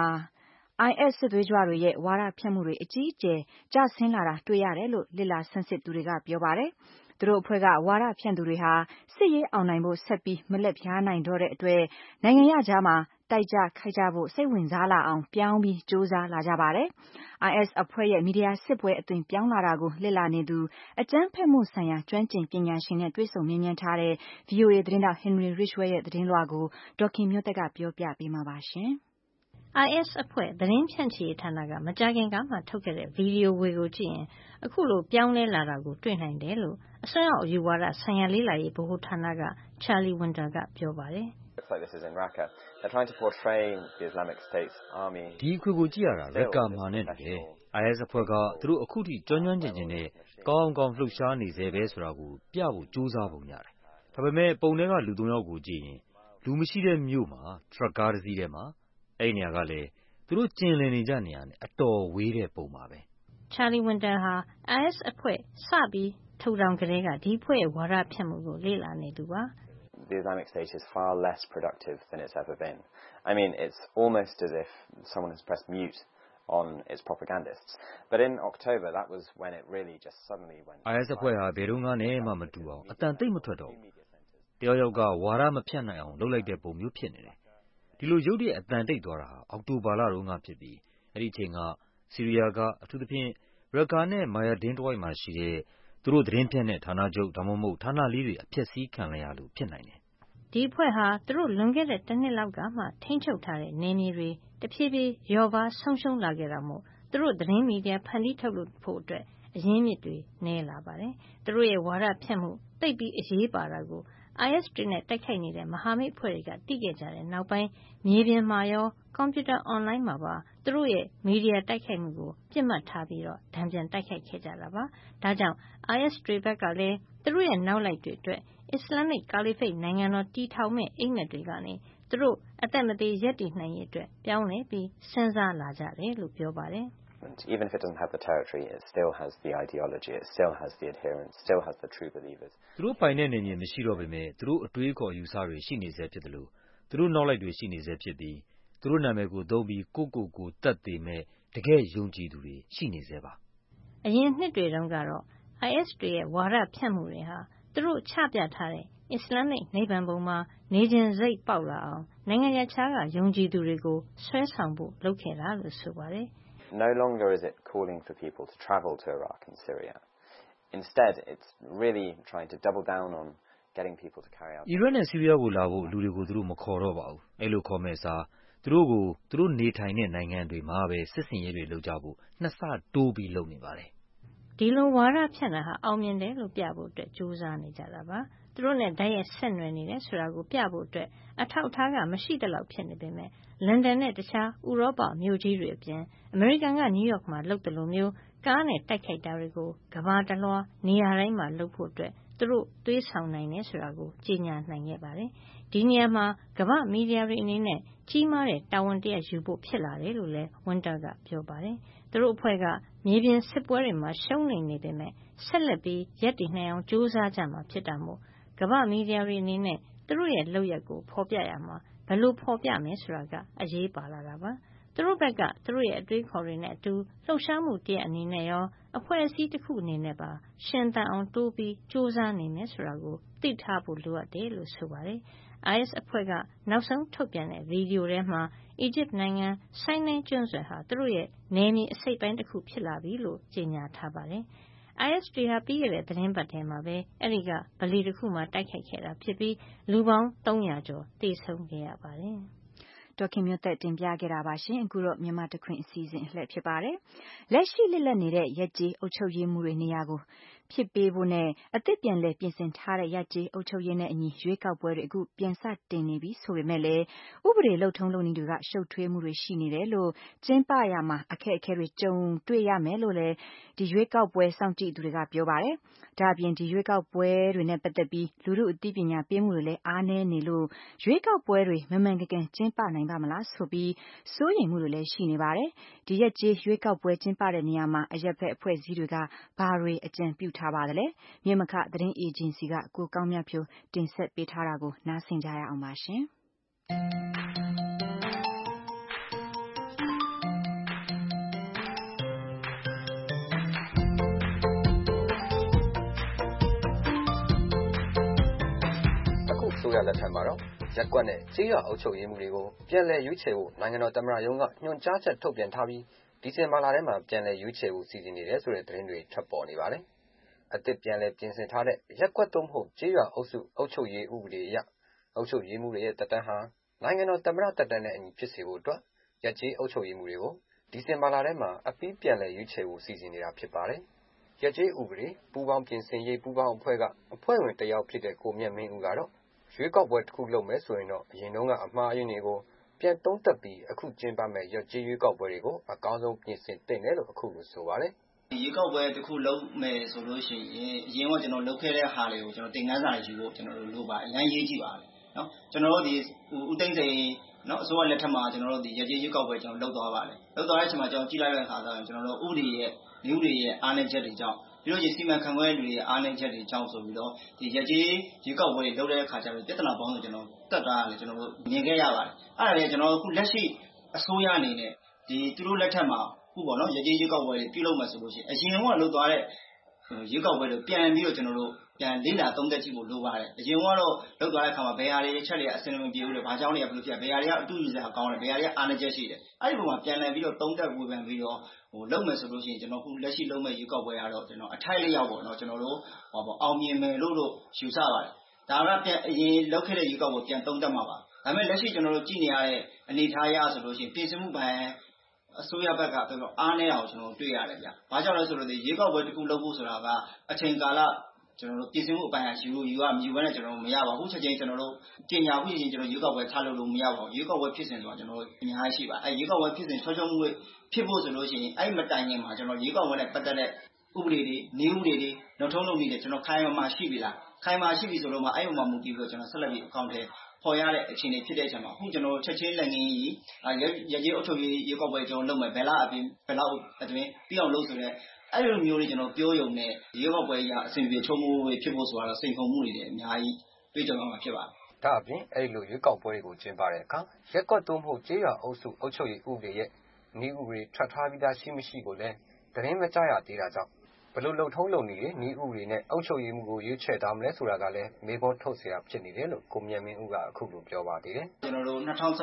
IS စစ်သွေးကြွတွေရဲ့ဝါဒဖြန့်မှုတွေအကြီးအကျယ်ကျဆင်းလာတာတွေ့ရတယ်လို့လေ့လာဆန်းစစ်သူတွေကပြောပါတယ်သူတို့အဖွဲ့ကဝါဒဖြန့်သူတွေဟာစစ်ရေးအောင်နိုင်ဖို့ဆက်ပြီးမလက်ဖျားနိုင်တော့တဲ့အတွက်နိုင်ငံရကြားမှာတိုက်ကြခိုက်ကြဖို့စိတ်ဝင်စားလာအောင်ပြောင်းပြီးကြိုးစားလာကြပါတယ်။ IS အဖွဲ့ရဲ့မီဒီယာစစ်ပွဲအသွင်ပြောင်းလာတာကိုလေ့လာနေသူအကြမ်းဖက်မှုဆိုင်ရာကျွမ်းကျင်ပညာရှင်နဲ့တွေ့ဆုံမေးမြန်းထားတဲ့ VOA သတင်းတောက် Henry Ridgwell ရဲ့သတင်းလွှာကိုဒေါ်ခင်မျိုးသက်ကပြောပြပေးမှာပါရှင်။ IS အဖွဲ့သတင်းဖြန့်ချီရေးဌာနကမကြာခင်ကမှထုတ်ခဲ့တဲ့ဗီဒီယိုဝေကိုကြည့်ရင်အခုလိုပြောင်းလဲလာတာကိုတွေ့နိုင်တယ်လို့အစွမ်းရောက်အယူဝါဒဆိုင်ရာလေ့လာရေးဗဟိုဌာနက Charlie Winter ကပြောပါတယ်။ဒီအခွေကိုကြည့်ရတာရက္ကာမှာနဲ့တူတယ်။ IS အဖွဲ့ကသူတို့အခုထိကျွမ်းကျွမ်းကျင်ကျင်နဲ့ကောင်းကောင်းလှုပ်ရှားနေဆဲပဲဆိုတာကိုပြဖို့ကြိုးစားပုံရတယ်။ဒါပေမဲ့ပုံထဲကလူ 3 ယောက်ကိုကြည့်ရင်လူမရှိတဲ့မြို့မှာထရပ်ကားတစ်စီးထဲမှာအဲ့ဒီနေရာကလည်းသူတို့ကျင်လည်နေကြနေရနဲ့အတော်ဝေးတဲ့ပုံပါပဲ။ Charlie Winter ဟာ IS အဖွဲ့စပြီးထူထောင်ကတည်းကဒီအဖွဲ့ရဲ့ဝါဒဖြန့်မှုကိုလေ့လာနေသူပါ။ The Islamic State is far less productive than it's ever been. I mean, it's almost as if someone has pressed mute on its propagandists. But in October, that was when it really just suddenly went. IS အဖွဲ့ဟာဘယ်တော့မှမတူအောင်အတန်သိမ့်မထွက်တော့ဘူး။တယောက်ကဝါဒမဖြန့်နိုင်အောင်လုပ်လိုက်တဲ့ပုံမျိုးဖြစ်နေတယ်။ဒီလိုရုပ်တရက်အတန်တိတ်သွားတာဟာအောက်တိုဘာလတုန်းကဖြစ်ပြီးအဲ့ဒီအချိန်ကဆီးရီးယားကအထူးသဖြင့်ရက္ကာနဲ့မာယာဒင်းတဝိုက်မှာရှိတဲ့သူတို့သတင်းဖြန့်တဲ့ဌာနချုပ်ဒါမှမဟုတ်ဌာနလေးတွေအဖျက်ဆီးခံရလို့ဖြစ်နိုင်တယ်။ဒီအဖွဲ့ဟာသူတို့လွန်ခဲ့တဲ့တစ်နှစ်လောက်ကမှထိန်းချုပ်ထားတဲ့နယ်မြေတွေတဖြည်းဖြည်းလျော့ပါဆုံးရှုံးလာခဲ့တာမို့သူတို့သတင်းမီဒီယာဖန်တီးထုတ်လို့ဖို့အတွက်အရင်းမြစ်တွေနည်းလာပါတယ်။သူတို့ရဲ့ဝါဒဖြန့်မှုသိပ်ပြီးအရေးပါတာကို IS တွေနဲ့တိုက်ခိုက်နေတဲ့မဟာမိတ်အဖွဲ့တွေကသိခဲ့ကြတဲ့နောက်ပိုင်းမြေပြင်မှာရောကွန်ပျူတာအွန်လိုင်းမှာပါသူတို့ရဲ့မီဒီယာတိုက်ခိုက်မှုကိုပြစ်မှတ်ထားပြီးတော့တံပြန်တိုက်ခိုက်ခဲ့ကြတာပါ။ဒါကြောင့် IS တွေဘက်ကလည်းသူတို့ရဲ့နောက်လိုက်တွေအတွက် Islamic Caliphate နိုင်ငံတော်တည်ထောင်မဲ့အိမ်မက်တွေကနေသူတို့အသက်မသေးရပ်တည်နိုင်ရေးအတွက်ပြောင်းလဲပြီးစဉ်းစားလာကြတယ်လို့ပြောပါတယ်။ Even if it doesn't have the territory, it still has the ideology, it still has the adherents, still has the true believers. သူတို့ပိုင်တဲ့နယ်မြေမရှိတော့ပေမဲ့သူတို့အတွေးခေါ်ယူဆတွေရှိနေဆဲဖြစ်တယ်လို့သူတို့နောက်လိုက်တွေရှိနေဆဲဖြစ်ပြီးသူတို့နာမည်ကိုသုံးပြီးကိုတတ်သေးမဲ့တကယ်ယုံကြည်သူတွေရှိနေဆဲပါ။အရင်နှစ်တွေတုန်းကတော့ IS တွေရဲ့ဝါဒဖြန့်မှုတွေဟာသူတို့ချပြထားတဲ့အစ္စလာမစ်နိဗ္ဗာန်ပုံမှာနေခြင်းစိတ်ပေါက်လာအောင်နိုင်ငံခြားကယုံကြည်သူတွေကိုဆွဲဆောင်ဖို့လုပ်ခဲ့တာလို့ဆိုပါတယ်။ No longer is it calling for people to travel to Iraq and Syria. Instead, it's really trying to double down on getting people to carry out. အီရတ်နဲ့ဆီးရီးယားကိုလာဖို့လူတွေကိုသူတို့မခေါ်တော့ပါဘူး။အဲ့လိုခေါ်မဲ့အစားသူတို့ကိုသူတို့နေထိုင်တဲ့နိုင်ငံတွေမှာပဲစစ်စင်ရေးတွေလုပ်ကြဖို့နှစ်ဆတိုးပြီးလုပ်နေပါတယ်။ဒီလိုဝါဒဖြန့်တာဟာအောင်မြင်တယ်လို့ပြဖို့အတွက်ကြိုးစားနေကြတာပါ။သူတို့နဲ့တိုက်ရိုက်ဆက်နွယ်နေတယ်ဆိုတာကိုပြဖို့အတွက်အထောက်အထားကမရှိသလောက်ဖြစ်နေပေမဲ့လန်ဒန်နဲ့တခြားဥရောပမြို့ကြီးတွေအပြင်အမေရိကန်ကနယူးယောက်မှာလုပ်တယ်လို့မျိုးကားနဲ့တိုက်ခိုက်တာတွေကိုကမ္ဘာတလွှားနေရာတိုင်းမှာလုပ်ဖို့အတွက်သူတို့သွေးဆောင်နိုင်တယ်ဆိုတာကိုကြေညာနိုင်ခဲ့ပါတယ်။ဒီနေရာမှာကမ္ဘာမီဒီယာတွေအနေနဲ့ကြီးမားတဲ့တာဝန်တရယူဖို့ဖြစ်လာတယ်လို့လည်းဝန်တာကပြောပါတယ်။သူတို့အဖွဲ့ကမြေပြင်စစ်ပွဲတွေမှာရှုံးနေပေမဲ့ဆက်လက်ပြီးရပ်တည်နိုင်အောင်ကြိုးစားကြမှာဖြစ်တာမို့ကမ္ဘာမီဒီယာတွေအနေနဲ့သူတို့ရဲ့လုပ်ရက်ကိုဖော်ပြရမှာဘယ်လိုဖော်ပြမယ်ဆိုတာကအရေးပါလာတာပါ။သူတို့ဘက်ကသူတို့ရဲ့အတွေးခေါ်တွေနဲ့အတူလှုပ်ရှားမှုတရက်အနေနဲ့ရောအဖွဲ့အစည်းတစ်ခုအနေနဲ့ပါရှင်သန်အောင်တိုးပြီးစူးစမ်းနေမယ်ဆိုတာကိုသိထားဖို့လိုအပ်တယ်လို့ဆိုပါတယ်။ IS အဖွဲ့ကနောက်ဆုံးထုတ်ပြန်တဲ့ဗီဒီယိုထဲမှာအီဂျစ်နိုင်ငံဆိုင်းနိုင်းကျွန်းဆွယ်ဟာသူတို့ရဲ့နယ်မြေအစိတ်ပိုင်းတစ်ခုဖြစ်လာပြီလို့ကြေညာထားပါတယ်။ IS တွေဟာပြီးခဲ့တဲ့သတင်းပတ်ထဲမှာပဲအဲဒီကဗလီတစ်ခုမှာတိုက်ခိုက်ခဲ့တာဖြစ်ပြီးလူပေါင်း300ကျော်သေဆုံးခဲ့ရပါတယ်။ဒေါ်ခင်မျိုးသက်တင်ပြခဲ့တာပါရှင်။အခုတော့မြန်မာတခွင်အစီအစဉ်အလှည့်ဖြစ်ပါတယ်။လက်ရှိလစ်လပ်နေတဲ့ရပ်ကျေးအုပ်ချုပ်ရေးမှုတွေနေရာကိုဖြစ်ပေးဖို့နဲ့အသစ်ပြန်လည်ပြင်ဆင်ထားတဲ့ရပ်ကျေးအုပ်ချုပ်ရေးနဲ့အညီရွေးကောက်ပွဲတွေအခုပြန်စတင်နေပြီဆိုပေမဲ့လည်းဥပဒေလုပ်ထုံးလုပ်နည်းတွေကရှုပ်ထွေးမှုတွေရှိနေတယ်လို့ကျင်းပရမှာအခက်အခဲတွေကြုံတွေ့ရမယ်လို့လည်းဒီရွေးကောက်ပွဲစောင့်ကြည့်သူတွေကပြောပါတယ်။ဒါအပြင်ဒီရွေးကောက်ပွဲတွေနဲ့ပတ်သက်ပြီးလူထုအသိပညာပေးမှုတွေလည်းအားနည်းနေလို့ရွေးကောက်ပွဲတွေမမှန်ကန်ကျင်းပနိုင်ပါမလားဆိုပြီးစိုးရိမ်မှုတွေလည်းရှိနေပါတယ်။ဒီရက်ကျေးရွေးကောက်ပွဲကျင်းပတဲ့နေရာမှာအရက်ဖက်အဖွဲ့အစည်းတွေကဘာတွေအကြံပြုထားပါသလဲ။မြေမခသတင်းအေဂျင်စီကကိုကောင်းမြတ်ဖြိုးတင်ဆက်ပေးထားတာကိုနားဆင်ကြရအောင်ပါရှင်။ဆိုရလက်ထက်မှာတော့ရက်ကွက်နဲ့ကြေးရွာအုပ်ချုပ်ရေးမှုတွေကိုပြန်လည်ရွေးချယ်ဖို့နိုင်ငံတော်သမ္မတရုံးကညွှန်ကြားချက်ထုတ်ပြန်ထားပြီးဒီဇင်ဘာလထဲမှာပြန်လည်ရွေးချယ်ဖို့စီစဉ်နေတယ်ဆိုတဲ့သတင်းတွေထွက်ပေါ်နေပါတယ်။အသစ်ပြန်လည်ပြင်ဆင်ထားတဲ့ရက်ကွက်သို့မဟုတ်ကြေးရွာအုပ်စုအုပ်ချုပ်ရေးဥပဒေအရအုပ်ချုပ်ရေးမှုတွေရဲ့တက်တန်းဟာနိုင်ငံတော်သမ္မတတက်တန်းနဲ့အညီဖြစ်စေဖို့အတွက်ရက်ကျေးအုပ်ချုပ်ရေးမှုတွေကိုဒီဇင်ဘာလထဲမှာအပြီးပြန်လည်ရွေးချယ်ဖို့စီစဉ်နေတာဖြစ်ပါတယ်။ရက်ကျေးဥပဒေပူးပေါင်းပြင်ဆင်ရေးပူးပေါင်းအဖွဲ့ကအဖွဲ့ဝင်တယောက်ဖြစ်တဲ့ကိုမြတ်မင်းဦးကတော့ရွေးကောက်ပွဲတစ်ခုလုပ်မယ်ဆိုရင်တော့အရင်တုန်းကအမှားအယွင်းတွေကိုပြန်သုံးသပ်ပြီးအခုကျင်းပမဲ့ရက်ကျေးရွေးကောက်ပွဲတွေကိုအကောင်းဆုံးပြင်ဆင်သင့်တယ်လို့အခုလိုဆိုပါတယ်။ရွေးကောက်ပွဲတစ်ခုလုပ်မယ်ဆိုလို့ရှိရင်အရင်ကကျွန်တော်လုပ်ခဲ့တဲ့ဟာတွေကိုကျွန်တော်သင်ခန်းစာယူဖို့ကျွန်တော်တို့လိုပါအရင်ရေးကြည့်ပါမယ်။နော်ကျွန်တော်တို့ဒီဦးသိန်းစိန်နော်အစိုးရလက်ထက်မှာကျွန်တော်တို့ဒီရက်ကျေးရွေးကောက်ပွဲကျွန်တော်လုပ်သွားပါတယ်။လုပ်သွားတဲ့အချိန်မှာကျွန်တော်ကြည့်လိုက်တဲ့အခါကျတော့ကျွန်တော်တို့ဥပဒေရဲ့လူတွေရဲ့အားနည်းချက်တွေကြောင့်ပြီးတော့စီမံခန့်ခွဲလူတွေရဲ့အားနည်းချက်တွေကြောင့်ဆိုပြီးတော့ဒီရက်ကျေးရွေးကောက်ပွဲတွေလုပ်တဲ့အခါကျတော့ပြဿနာပေါင်းဆိုကျွန်တော်တက်တာလည်းကျွန်တော်တို့မြင်ခဲ့ရပါတယ်။အဲ့ဒါလည်းကျွန်တော်အခုလက်ရှိအစိုးရအနေနဲ့ဒီသူတို့လက်ထက်မှာခုပေါ့နော်ရက်ကျေးရွေးကောက်ပွဲတွေပြုလုပ်မယ်ဆိုလို့ရှိရင်အရင်ကလုပ်သွားတဲ့ရွေးကောက်ပွဲတွေပြန်ပြီးတော့ကျွန်တော်တို့ပြန်လေ့လာသုံးသပ်ကြည့်ဖို့လိုပါတယ်။အရင်ကတော့လုပ်သွားတဲ့အခါမှာဘယ်ဟာတွေချက်တွေအစင်မပြေဘူးလေဘာကြောင့်လဲဘယ်လိုဖြစ်ဘယ်ဟာတွေကအတူတူစရာကောင်းတယ်ဘယ်ဟာတွေကအားနည်းချက်ရှိတယ်။အဲ့ဒီပုံမှာပြန်လည်ပြီးတော့သုံးသပ်ဝေဖန်ပြီးတော့လုပ်မယ်ဆိုလို့ရှိရင်ကျွန်တော်ခုလက်ရှိလုပ်မဲ့ရွေးကောက်ပွဲကတော့ကျွန်တော်အထိုက်လျောက်ပေါ့နော်ကျွန်တော်တို့အောင်မြင်မယ်လို့ယူဆပါတယ်။ဒါကပြန်အရင်လုပ်ခဲ့တဲ့ရွေးကောက်ပွဲပြန်သုံးသပ်မှာပါ။ဒါပေမဲ့လက်ရှိကျွန်တော်တို့ကြည့်နေရတဲ့အနေအထားအရဆိုလို့ရှိရင်ပြင်ဆင်မှုဘဏ်အစိုးရဘက်ကပြောအားနည်းအောင်ကျွန်တော်တွေ့ရတယ်ဗျ။ဘာကြောင့်လဲဆိုတော့ဒီရွေးကောက်ပွဲတစ်ခုလုပ်ဖို့ဆိုတာကအချိန်ကာလကျွန်တော်တို့ပြည်စင်မှုအပိုင်းကယူရဘဲနဲ့ကျွန်တော်တို့မရပါဘူးချက်ချင်းကျွန်တော်တို့ကြေညာပြီးရင်ကျွန်တော်ရွေးကောက်ပွဲထားလို့မရပါဘူးရွေးကောက်ပွဲဖြစ်စဉ်ဆိုတာကျွန်တော်တို့အများကြီးရှိပါရွေးကောက်ပွဲဖြစ်စဉ်ချောချောမွေ့ဖြစ်ဖို့ဆိုလို့ရှိရင်အဲ့မတိုင်ခင်မှာကျွန်တော်ရွေးကောက်ပွဲနဲ့ပတ်သက်တဲ့ဥပဒေတွေနေဥပဒေတွေနောက်ထုံးလုပ်နည်းတွေကျွန်တော်ခိုင်မာရှိပြီလားခိုင်မာရှိပြီဆိုတော့မှအဲ့မှာမူတည်ပြီးတော့ကျွန်တော်ဆက်လက်ပြီးအကောင့်ထဲပေါ်ရတဲ့အခြေအနေဖြစ်တဲ့အချိန်မှာအခုကျွန်တော်ချက်ချင်းလက်ငင်းကြီးရကြေးအုပ်ချုပ်ရေးရွေးကောက်ပွဲကျွန်တော်လုပ်မယ်ဘယ်လောက်အတွင်းပြီးအောင်လုပ်ဆိုတဲ့အဲ့လိုမျိုးလေးကျွန်တော်ပြောရုံနဲ့ရွေးကောက်ပွဲအဆင်ပြေချုံမှုဖြစ်ဖို့ဆိုတော့စိန်ခေါ်မှုတွေလည်းအများကြီးတွေ့ကြုံရမှာဖြစ်ပါတယ်ဒါအပြင်အဲ့လိုရွေးကောက်ပွဲတွေကိုကျင်းပတဲ့အခါရက်ကွက်သို့မဟုတ်ကြေးရွာအုပ်စုအုပ်ချုပ်ရေးဥပဒေရဲ့နည်းဥပဒေထွက်ထားပြီးသားရှိမရှိကိုလည်းသတင်းမကြားရသေးတာကြောင့်ဘလို့လုံထုံးလုံနည်းတွေနည်းဥပဒေနဲ့အုပ်ချုပ်ရေးမှုကိုရွေးချယ်ထားမလဲဆိုတာကလည်းမေးခွန်းထုတ်เสียဖြစ်နေတယ်လို့ကိုမြတ်မင်းဦးကအခုလိုပြောပါသေးတယ်ကျွန်တော်တို့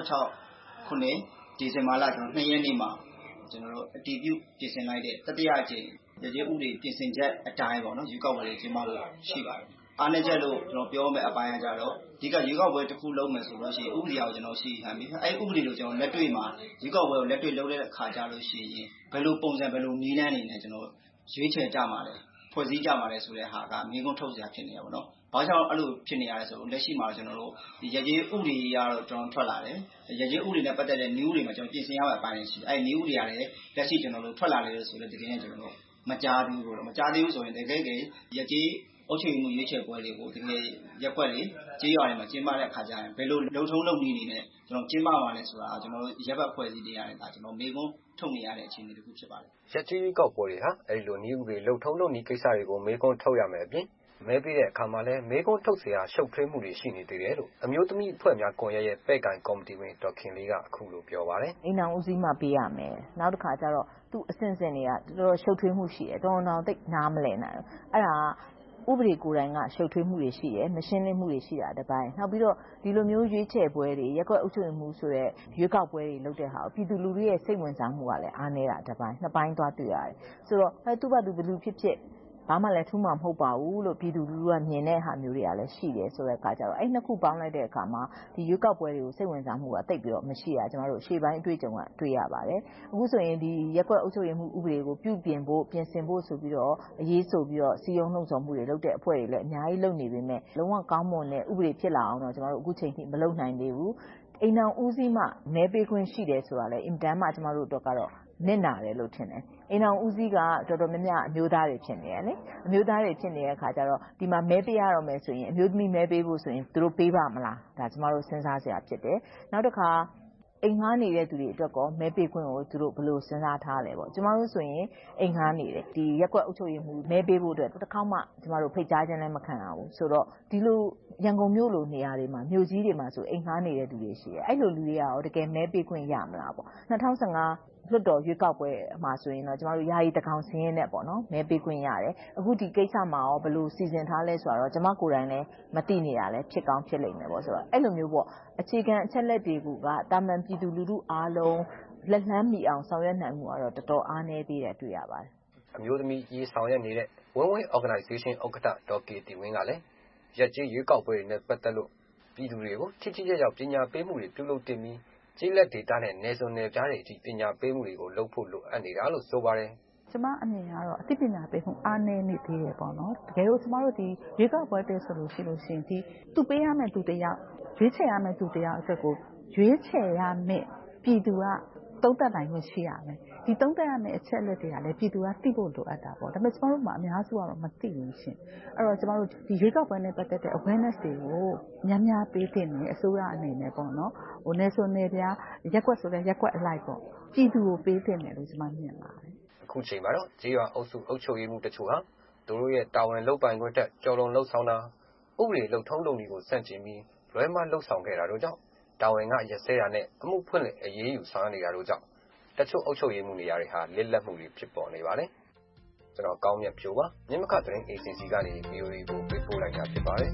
2016ခုနှစ်ဒီဇင်ဘာလကျွန်တော်2ရက်နေ့မှာကျွန်တော်တို့အတည်ပြုပြင်ဆင်လိုက်တဲ့တတိယအကြိမ်ရကြေးဥပဒေပြင်ဆင်ချက်အတိုင်းပေါ့နော်ရွေးကောက်ပွဲတွေကျင်းပလို့ရှိပါတယ်အားနည်းချက်လို့ကျွန်တော်ပြောမယ်အပိုင်းကြတော့ဒီကရွေးကောက်ပွဲတစ်ခုလုံးမယ်ဆိုလို့ရှိရင်ဥပဒေအောင်ကျွန်တော်ရှိခံပြီးအဲ့ဥပဒေလို့ကျွန်တော်လက်တွေ့မှာရွေးကောက်ပွဲကိုလက်တွေ့လုပ်တဲ့အခါကြလို့ရှိရင်ဘယ်လိုပုံစံဘယ်လိုနည်းလမ်းနေနဲ့ကျွန်တော်ရွေးချယ်ကြမှာလဲဖွဲ့စည်းကြမှာလဲဆိုတဲ့ဟာကမိကုန်းထုတ်စရာဖြစ်နေရပါတော့။ဘာကြောင့်အဲ့လိုဖြစ်နေရလဲဆိုတော့လက်ရှိမှာကျွန်တော်တို့ဒီရကြေးဥပဒေရတော့ကျွန်တော်ထွက်လာတယ်။ရကြေးဥပဒေနဲ့ပတ်သက်တဲ့ new တွေမှာကျွန်တော်ပြင်ဆင်ရမယ့်အပိုင်းတွေရှိတယ်။အဲ့ new တွေရတယ်လက်ရှိကျွန်တော်တို့ထွက်လာတယ်ဆိုတော့တကယ်နဲ့ကျွန်တော်တို့မကြားသေးဘူးမကြားသေးဘူးဆိုရင်တကယ်ရကြေးအုပ်ချုပ်ရေးမှုရွေးချယ်ပွဲတွေကိုတကယ်ရက်ွက်တွေကြေးရွာတွေမှာကျင်းပတဲ့အခါကျရင်ဘယ်လိုလုံထုံးလုံနည်းတွေနဲ့ကျွန်တော်ကျင်းပပါလဲဆိုတာကျွန်တော်တို့ရပ်ဘက်ဖွဲ့စည်းတရားတွေဒါကျွန်တော်မေးခွန်းထုတ်နေရတဲ့အခြေအနေတစ်ခုဖြစ်ပါတယ်။ရက်ကြေးကောက်ပွဲတွေဟာအဲ့လိုနည်းဥပဒေလုံထုံးလုံနည်းကိစ္စတွေကိုမေးခွန်းထုတ်ရမယ်အပြင်မဲပေးတဲ့အခါမှာလည်းမေးခွန်းထုတ်เสียရှုပ်ထွေးမှုတွေရှိနေသေးတယ်လို့အမျိုးသမီးအဖွဲ့များကွန်ရက်ရဲ့ပဲ့ကန်ကော်မတီဝင်ဒေါက်ခင်လေးကအခုလိုပြောပါတယ်။အိမ်အောင်ဦးစီးမှပေးရမယ်။နောက်တစ်ခါကျတော့သူ့အဆင့်ဆင့်တွေကတော်တော်ရှုပ်ထွေးမှုရှိတယ်။တော်တော်သိနားမလည်နိုင်ဘူး။အဲ့ဒါဥပဒေကိုယ်တိုင်ကရှုပ်ထွေးမှုတွေရှိတယ်မရှင်းလင်းမှုတွေရှိတာတပိုင်းနောက်ပြီးတော့ဒီလိုမျိုးရွေးချယ်ပွဲတွေရက်ကွက်အုပ်ချုပ်မှုဆိုတဲ့ရွေးကောက်ပွဲတွေလုပ်တဲ့ဟာပြည်သူလူထုရဲ့စိတ်ဝင်စားမှုကလည်းအားနည်းတာတပိုင်းနှစ်ပိုင်းသွားတွေ့ရတယ်ဆိုတော့သူ့ဘာသူဘယ်လိုဖြစ်ဘာမှလည်းထူးမှာမဟုတ်ပါဘူးလို့ပြည်သူလူထုကမြင်တဲ့ဟာမျိုးတွေကလည်းရှိတယ်ဆိုတဲ့အခါကျတော့အဲ့နှစ်ခုပေါင်းလိုက်တဲ့အခါမှာဒီရွေးကောက်ပွဲတွေကိုစိတ်ဝင်စားမှုကတိတ်ပြီးတော့မရှိတာကျမတို့ရှေ့ပိုင်းအတွေ့အကြုံကတွေ့ရပါတယ်အခုဆိုရင်ဒီရက်ကွက်အုပ်ချုပ်ရေးမှုဥပဒေကိုပြုပြင်ဖို့ပြင်ဆင်ဖို့ဆိုပြီးတော့အရေးဆိုပြီးတော့စီယုံနှုံဆော်မှုတွေလုပ်တဲ့အဖွဲ့တွေလည်းအများကြီးလုပ်နေပေမဲ့လုံးဝကောင်းမွန်တဲ့ဥပဒေဖြစ်လာအောင်တော့ကျမတို့အခုချိန်ထိမလုပ်နိုင်သေးဘူးအိမ်အောင်ဦးစီးမှမဲပေးခွင့်ရှိတယ်ဆိုတာလည်းအင်တန်မှကျမတို့တို့ကတော့နစ်နာတယ်လို့ထင်တယ်အိမ်အောင်ဦးစီးကတော်တော်များများအမျိုးသားတွေဖြစ်နေတယ်လေအမျိုးသားတွေဖြစ်နေတဲ့အခါကျတော့ဒီမှာမဲပေးရတော့မယ်ဆိုရင်အမျိုးသမီးမဲပေးဖို့ဆိုရင်သူတို့ပေးပါမလားဒါကျမတို့စဉ်းစားစရာဖြစ်တယ်နောက်တစ်ခါအိမ်ငှားနေတဲ့သူတွေအတွက်ကောမဲပေးခွင့်ကိုသူတို့ဘယ်လိုစဉ်းစားထားလဲပေါ့ကျမတို့ဆိုရင်အိမ်ငှားနေတယ်ဒီရက်ကွက်အုပ်ချုပ်ရေးမှုမဲပေးဖို့အတွက်တစ်ခေါက်မှကျမတို့ဖိတ်ကြားခြင်းလည်းမခံရဘူးဆိုတော့ဒီလိုရန်ကုန်မြို့လိုနေရာတွေမှာမြို့ကြီးတွေမှာဆိုအိမ်ငှားနေတဲ့သူတွေရှိတယ်အဲ့လိုလူတွေကရောတကယ်မဲပေးခွင့်ရမလားပေါ့2015လွတ်တော်ရွေးကောက်ပွဲမှာဆိုရင်တော့ကျမတို့ယာယီတကောင်စင်းရဲနဲ့ပေါ့နော်မဲပေးခွင့်ရတယ်အခုဒီကိစ္စမှာရောဘယ်လိုစီစဉ်ထားလဲဆိုတော့ကျမကိုယ်တိုင်လည်းမသိနေတာလည်းဖြစ်ကောင်းဖြစ်လိမ့်မယ်ပေါ့ဆိုတော့အဲ့လိုမျိုးပေါ့အခြေခံအချက်လက်တွေကတာမန်ပြည်သူလူထုအားလုံးလက်လှမ်းမီအောင်ဆောင်ရွက်နိုင်မှုကတော့တော်တော်အားနည်းသေးတယ်တွေ့ရပါတယ်အမျိုးသမီးရေးဆောင်ရွက်နေတဲ့ Win-Win Organization ဥက္ကဋ္ဌဒေါက်ကေတီဝင်းကလည်းရက်ကျေးရွေးကောက်ပွဲတွေနဲ့ပတ်သက်လို့ပြည်သူတွေကိုထိရောက်ပညာပေးမှုတွေပြုလုပ်တင်ပြီးကျေးလက်ဒေသနဲ့နယ်စွန်နယ်ကြားတွေအထိပညာပေးမှုတွေကိုလုပ်ဖို့လိုအပ်နေတာလို့ဆိုပါတယ်ကျမအမြင်ကတော့အသိပညာပေးမှုအားနည်းနေသေးတယ်ပေါ့နော်တကယ်လို့ကျမတို့ဒီရွေးကောက်ပွဲတွေဆိုလို့ရှိရင်ဒီသူပေးရမယ့်သူတယောက်ရွေးချယ်ရမယ့်သူတယောက်အတွက်ကိုရွေးချယ်ရမယ့်ပြည်သူကသုံးသပ်နိုင်မှုရှိရမယ်ဒီသုံးသပ်ရမယ့်အချက်အလက်တွေကလည်းပြည်သူကသိဖို့လိုအပ်တာပေါ့ဒါပေမဲ့ကျမတို့မှာအများစုကတော့မသိဘူးရှင်အဲ့တော့ကျမတို့ဒီရွေးကောက်ပွဲနဲ့ပတ်သက်တဲ့ awareness တွေကိုများပေးတင်နေအစိုးရအနေနဲ့ပေါ့နော်ဟိုနယ်ဆိုနယ်ပြရက်ကွက်ဆိုတဲ့ရက်ကွက်အလိုက်ပေါ့ပြည်သူကိုပေးတင်တယ်လို့ကျမမြင်ပါတယ်အခုချိန်မှာတော့ကြေးရွာအုပ်စုအုပ်ချုပ်ရေးမှုတချို့ဟာသူတို့ရဲ့တာဝန်လုပ်ပိုင်ခွင့်တက်ကြော်လွန်လှုပ်ဆောင်တာဥပဒေလုံထုံးလုံနည်းကိုစန့်ကျင်ပြီးလွဲမှားလှုပ်ဆောင်ခဲ့တာတို့ကြောင့်တာဝန်ကရက်စဲတာနဲ့အမှုဖွင့်လှစ်အရေးယူဆောင်နေတာတို့ကြောင့်တချို့အုပ်ချုပ်ရေးမှုနေရာတွေဟာလစ်လက်မှုတွေဖြစ်ပေါ်နေပါတယ်ကျွန်တော်ကောင်းမြတ်ဖြိုးပါမြင်းမခသတင်း ACC ကနေ VOA ကိုပေးပို့လိုက်တာဖြစ်ပါတယ်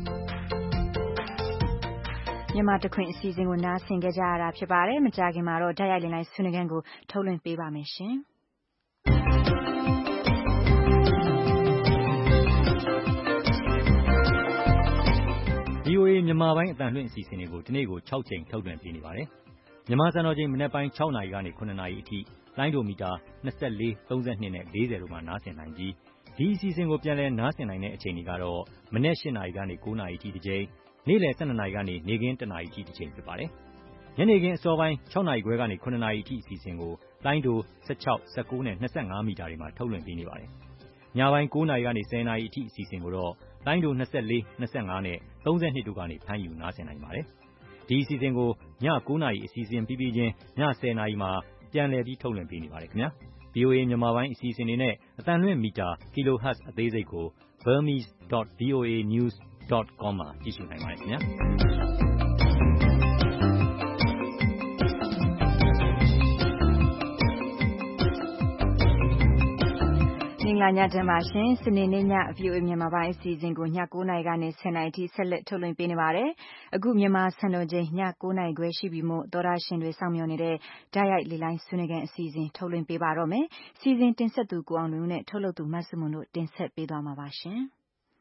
မြန်မာတခွင်အစီအစဉ်ကိုနားဆင်ကြရတာဖြစ်ပါတယ်မကြာခင်မှာတော့ဓာတ်ရိုက်လင်းလိုက်ဆွေးနွေးခန်းကိုထုတ်လွှင့်ပေးပါမယ်ရှင် VOA မြန်မာပိုင်းအသံလွှင့်အစီအစဉ်တွေကိုဒီနေ့ကို6ချိန်ထုတ်လွှင့်ပေးနေပါတယ်။မြန်မာစံတော်ချိန်မနက်ပိုင်း6နာရီကနေ9နာရီအထိလိုင်းဒိုမီတာ24 32နဲ့40တို့မှာနားဆင်နိုင်ပြီးဒီအစီအစဉ်ကိုပြန်လည်နားဆင်နိုင်တဲ့အချိန်တွေကတော့မနက် 8 နာရီကနေ 9 နာရီအထိတစ်ကြိမ်၊နေ့လယ် 12 နာရီကနေနေ့ခင်း 1 နာရီအထိတစ်ကြိမ်ဖြစ်ပါတယ်။ညနေခင်းအစောပိုင်း 6 နာရီခွဲကနေ 9 နာရီအထိအစီအစဉ်ကိုလိုင်းတို 16, 19 နဲ့ 25 မီတာတွေမှာထုတ်လွှင့်ပေးနေပါတယ်။ညပိုင်း 9 နာရီကနေ 10 နာရီအထိအစီအစဉ်ကိုတော့လိုင်းတို 24, 25 နဲ့ 32 တို့ကနေဖမ်းယူနားဆင်နိုင်ပါတယ်။ဒီအစီအစဉ်ကိုည 9 နာရီအစီအစဉ်ပြီးပြီးချင်းည 10 နာရီမှာပြန်လည်ပြီးထုတ်လွှင့်ပေးနေပါတယ်ခင်ဗျာ။ VOA မြန်မာပိုင်းအစီအစဉ်တွေနဲ့အသံလွှင့်မီတာ kilohertz အသေးစိတ်ကို burmese.voanews.com မှာကြည့်ရှုနိုင်ပါတယ်ခင်ဗျာ။မင်္ဂလာညချမ်းပါရှင်။စနေနေ့ည VOA မြန်မာပိုင်းအစီအစဉ်ကိုည 9 နာရီကနေ 10 နာရီအထိဆက်လက်ထုတ်လွှင့်ပေးနေပါတယ်။အခုမြန်မာစံတော်ချိန်ည 9 နာရီခွဲရှိပြီမို့သောတာရှင်တွေစောင့်မျှော်နေတဲ့တိုက်ရိုက်လေလိုင်းဆွေးနွေးခန်းအစီအစဉ်ထုတ်လွှင့်ပေးပါတော့မယ်။စီစဉ်တင်ဆက်သူကိုအောင်လွင်ဦးနဲ့ထုတ်လုပ်သူမဆုမွန်တို့တင်ဆက်ပေးသွားမှာပါရှင်။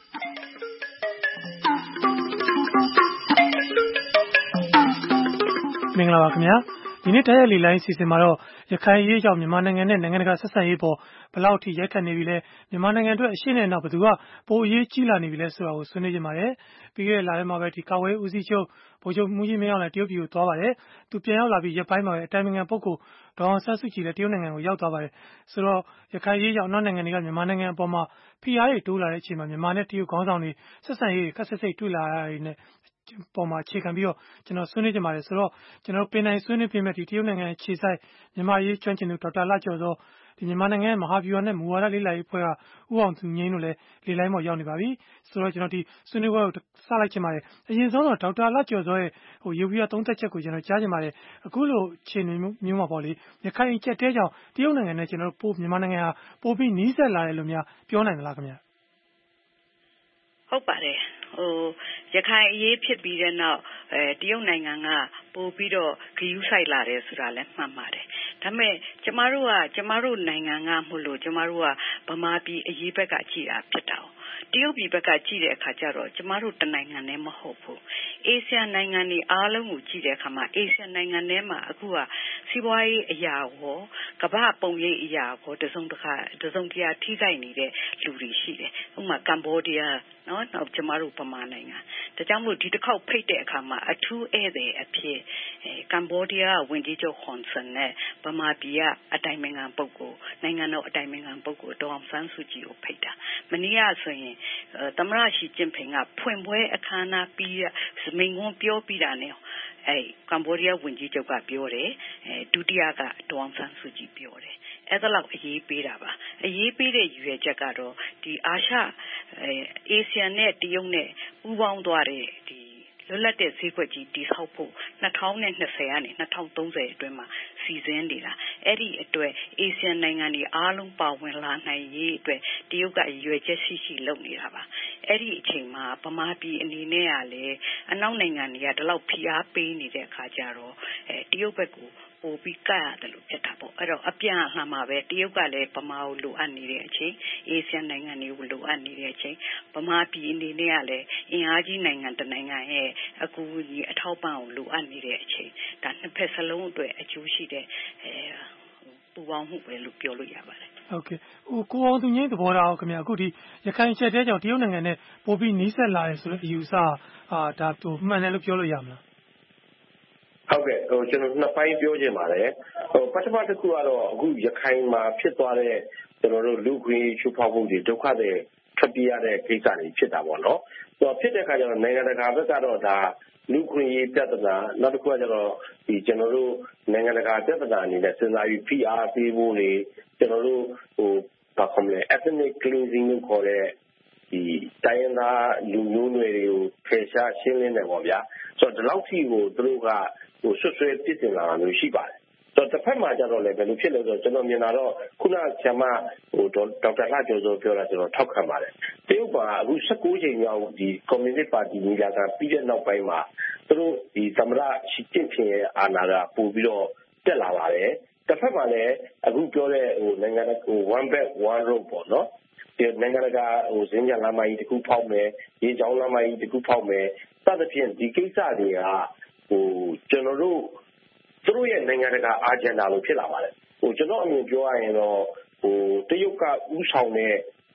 မင်္ဂလာပါခင်ဗျာ။ဒီနေ့တိုက်ရိုက်လေလိုင်းအစီအစဉ်မှာတော့ရခိုင်အရေးကြောင့်မြန်မာနိုင်ငံနဲ့နိုင်ငံတကာဆက်ဆံရေးပေါ်ဘယ်လောက်ထိရိုက်ခတ်နေပြီလဲမြန်မာနိုင်ငံအတွက်အရှင်းနဲ့နောက်ဘယ်သူကပိုအရေးကြီးလာနေပြီလဲဆိုတာကိုဆွေးနွေးကြပါတယ်။ပြီးခဲ့တဲ့လထဲမှာပဲဒီကာဝေးဦးစီးချုပ်ဗိုလ်ချုပ်မှုကြီးမင်းအောင်လှိုင်တရုတ်ပြည်ကိုသွားပါတယ်။သူပြန်ရောက်လာပြီးရက်ပိုင်းမှာပဲအတိုင်ပင်ခံပုဂ္ဂိုလ်ဒေါ်အောင်ဆန်းစုကြည်လည်းတရုတ်နိုင်ငံကိုရောက်သွားပါတယ်။ဆိုတော့ရခိုင်အရေးကြောင့်နောက်နိုင်ငံတွေကမြန်မာနိုင်ငံအပေါ်မှာဖိအားတွေတိုးလာတဲ့အချိန်မှာမြန်မာနဲ့တရုတ်ခေါင်းဆောင်တွေဆက်ဆံရေးခက်ဆစ်စိတ်တွေ့လာရတဲ့နဲ့ပေါ်မှာအခြေခံပြီးတော့ကျွန်တော်ဆွေးနွေးကြပါတယ်ဆိုတော့ကျွန်တော်ပင်နိုင်ဆွေးနွေးပြမယ်ဒီတရုတ်နိုင်ငံခြေဆိုင်မြန်မာရေးကျွမ်းကျင်သူဒေါက်တာလကျော်စောဒီမြန်မာနိုင်ငံရဲ့မဟာဗျူဟာနဲ့မူဝါဒလေ့လာရေးအဖွဲ့ကဦးအောင်သူငိမ့်တို့လည်းလေလိုင်းပေါ်ရောက်နေပါပြီဆိုတော့ကျွန်တော်ဒီဆွေးနွေးပွဲကိုစလိုက်ချင်ပါတယ်အရင်ဆုံးတော့ဒေါက်တာလကျော်စောရဲ့ရုပ်ပြသုံးသက်ချက်ကိုကျွန်တော်ကြားချင်ပါတယ်အခုလိုအခြေအနေမျိုးမှာပေါ့လေရခိုင်အကျပ်တဲကြောင့်တရုတ်နိုင်ငံနဲ့ကျွန်တော်ပို့မြန်မာနိုင်ငံဟာပို့ပြီးနီးစပ်လာတယ်လို့များပြောနိုင်မလားခင်ဗျဟုတ်ပါတယ်ရခိုင်အရေးဖြစ်ပြီးတဲ့နောက်တရုတ်နိုင်ငံကပို့ပြီးတော့ဂရုစိုက်လာတယ်ဆိုတာလည်းမှန်ပါတယ်ဒါပေမဲ့ကျမတို့နိုင်ငံကမို့လို့ကျမတို့ကဗမာပြည်အရေးဘက်ကကြည်တာဖြစ်တာတရုတ်ပြည်ဘက်ကကြည့်တဲ့အခါကျတော့ကျမတို့တနိုင်ငံနဲ့မဟုတ်ဘူးအာဆီယံနိုင်ငံတွေအားလုံးကိုကြည့်တဲ့အခါမှာအာဆီယံနိုင်ငံထဲမှာအခုကစီးပွားရေးအရာရောကမ္ဘာပုံရိပ်အရာရောတစုံတရာထိခိုက်နေတဲ့လူတွေရှိတယ်ဥပမာကမ္ဘောဒီးယားနောက်ကျမတို့ဗမာနိုင်ငံဒါကြောင့်မို့ဒီတစ်ခေါက်ဖိတ်တဲ့အခါမှာအထူးဧည့်သည်အဖြစ်ကမ္ဘောဒီးယားဝန်ကြီးချုပ်ဟွန်ဆန်နဲ့ဗမာပြည်ကအတိုင်ပင်ခံပုဂ္ဂိုလ်နိုင်ငံတော်အတိုင်ပင်ခံပုဂ္ဂိုလ်ဒေါ်အောင်ဆန်းစုကြည်ကိုဖိတ်တာမနေ့ကဆိုရင်သမ္မတရှီကျင့်ဖိန်ကဖွင့်ပွဲအခမ်းအနားပြီးမိန့်ခွန်းပြောပြီးတာနဲ့ကမ္ဘောဒီးယားဝန်ကြီးချုပ်ကပြောတယ်ဒုတိယကဒေါ်အောင်ဆန်းစုကြည်ပြောတယ်အဲ့ဒါလောက်အရေးပေးတာပါအရေးပေးတဲ့ရည်ရွယ်ချက်ကတော့ဒီအာရှအာဆီယံနဲ့တရုတ်နဲ့ပူးပေါင်းသွားတဲ့ဒီလွတ်လပ်တဲ့ဈေးကွက်ကြီးတည်ဆောက်ဖို့2020ကနေ2030အတွင်းမှာစီစဉ်နေတာအဲ့ဒီအတွက်အာဆီယံနိုင်ငံတွေအားလုံးပါဝင်လာနိုင်ရေးအတွက်တရုတ်ကရွေချက်ရှိလုပ်နေတာပါအဲ့ဒီအချိန်မှာဗမာပြည်အနေနဲ့ကလည်းအနောက်နိုင်ငံတွေကဒီလောက်ဖိအားပေးနေတဲ့အခါကျတော့တရုတ်ဘက်ကိုပို့ပြီးကရတယ်လို့ဖြစ်တာပေါ့အဲ့တော့အပြန်အလှန်မှာပဲတရုတ်ကလည်းဗမာကိုလိုအပ်နေတဲ့အချိန်အာဆီယံနိုင်ငံတွေကိုလိုအပ်နေတဲ့အချိန်ဗမာပြည်အနေနဲ့ကလည်းအင်အားကြီးနိုင်ငံတစ်နိုင်ငံရဲ့အကူအညီအထောက်ပံ့ကိုလိုအပ်နေတဲ့အချိန်ဒါနှစ်ဖက်စလုံးအတွက်အကျိုးရှိတဲ့ပူပေါင်းမှုပဲလို့ပြောလို့ရပါတယ်ဟုတ်ကဲ့ကိုအောင်သူငိမ့်သဘောထားခင်ဗျအခုဒီရခိုင်ချက်တဲကြောင့်တရုတ်နိုင်ငံနဲ့ပို့ပြီးနီးစပ်လာတယ်ဆိုတဲ့အယူအဆဒါမှန်တယ်လို့ပြောလို့ရမလားဟုတ်ကဲ့ကျွန်တော်နှစ်ပိုင်းပြောချင်ပါတယ်ပထမတစ်ခုကတော့အခုရခိုင်မှာဖြစ်သွားတဲ့ကျွန်တော်တို့လူခွင့်ချိုးဖောက်မှုတွေဒုက္ခတွေထွက်ပြေးရတဲ့ကိစ္စတွေဖြစ်တာပေါ့နော်ဖြစ်တဲ့အခါကျတော့နိုင်ငံတကာဘက်ကတော့ဒါလူခွင့်ရေးပြဿနာနောက်တစ်ခုကကျတော့ဒီကျွန်တော်တို့နိုင်ငံတကာပြဿနာအနေနဲ့စဉ်းစားပြီးဖိအားပေးဖို့တွေကျွန်တော်တို့ဘာခေါ်မလဲ ethnic cleansing လို့ခေါ်တဲ့ဒီတိုင်းရင်းသားလူမျိုးနွယ်တွေကိုဖယ်ရှားရှင်းလင်းတယ်ပေါ့ဗျာဆိုတော့ဒီလောက်ထိကိုသူတို့ကဆွဆွဲပြစ်တင်လာတာမျိုးရှိပါတယ်ဆိုတော့တစ်ဖက်မှာကျတော့လည်းဘယ်လိုဖြစ်လဲဆိုတော့ကျွန်တော်မြင်တာတော့ခုနဆရာမဒေါက်တာလှကျော်စောပြောတာကျွန်တော်ထောက်ခံပါတယ်တရုတ်ကအခု16ချိန်မြောက်ဒီကွန်မြူနစ်ပါတီညီလာခံပြီးတဲ့နောက်ပိုင်းမှာသူတို့ဒီသမ္မတရှီကျင့်ဖျင်ရဲ့အာဏာကပို့ပြီးတော့တက်လာပါတယ်တစ်ဖက်မှာလည်းအခုပြောတဲ့နိုင်ငံone belt one road ပေါ့နော်ဒီနိုင်ငံတကာစင်ကြလမ်းမကြီးတစ်ခုဖောက်မယ်ရေချောင်းလမ်းမကြီးတစ်ခုဖောက်မယ်စသဖြင့်ဒီကိစ္စတွေကကျွန်တော်တို့သူတို့ရဲ့နိုင်ငံတကာအာဂျင်ဒါလို့ဖြစ်လာပါတယ်ကျွန်တော်အမြင်ပြောရရင်တော့တရုတ်ကဥဆောင်တဲ့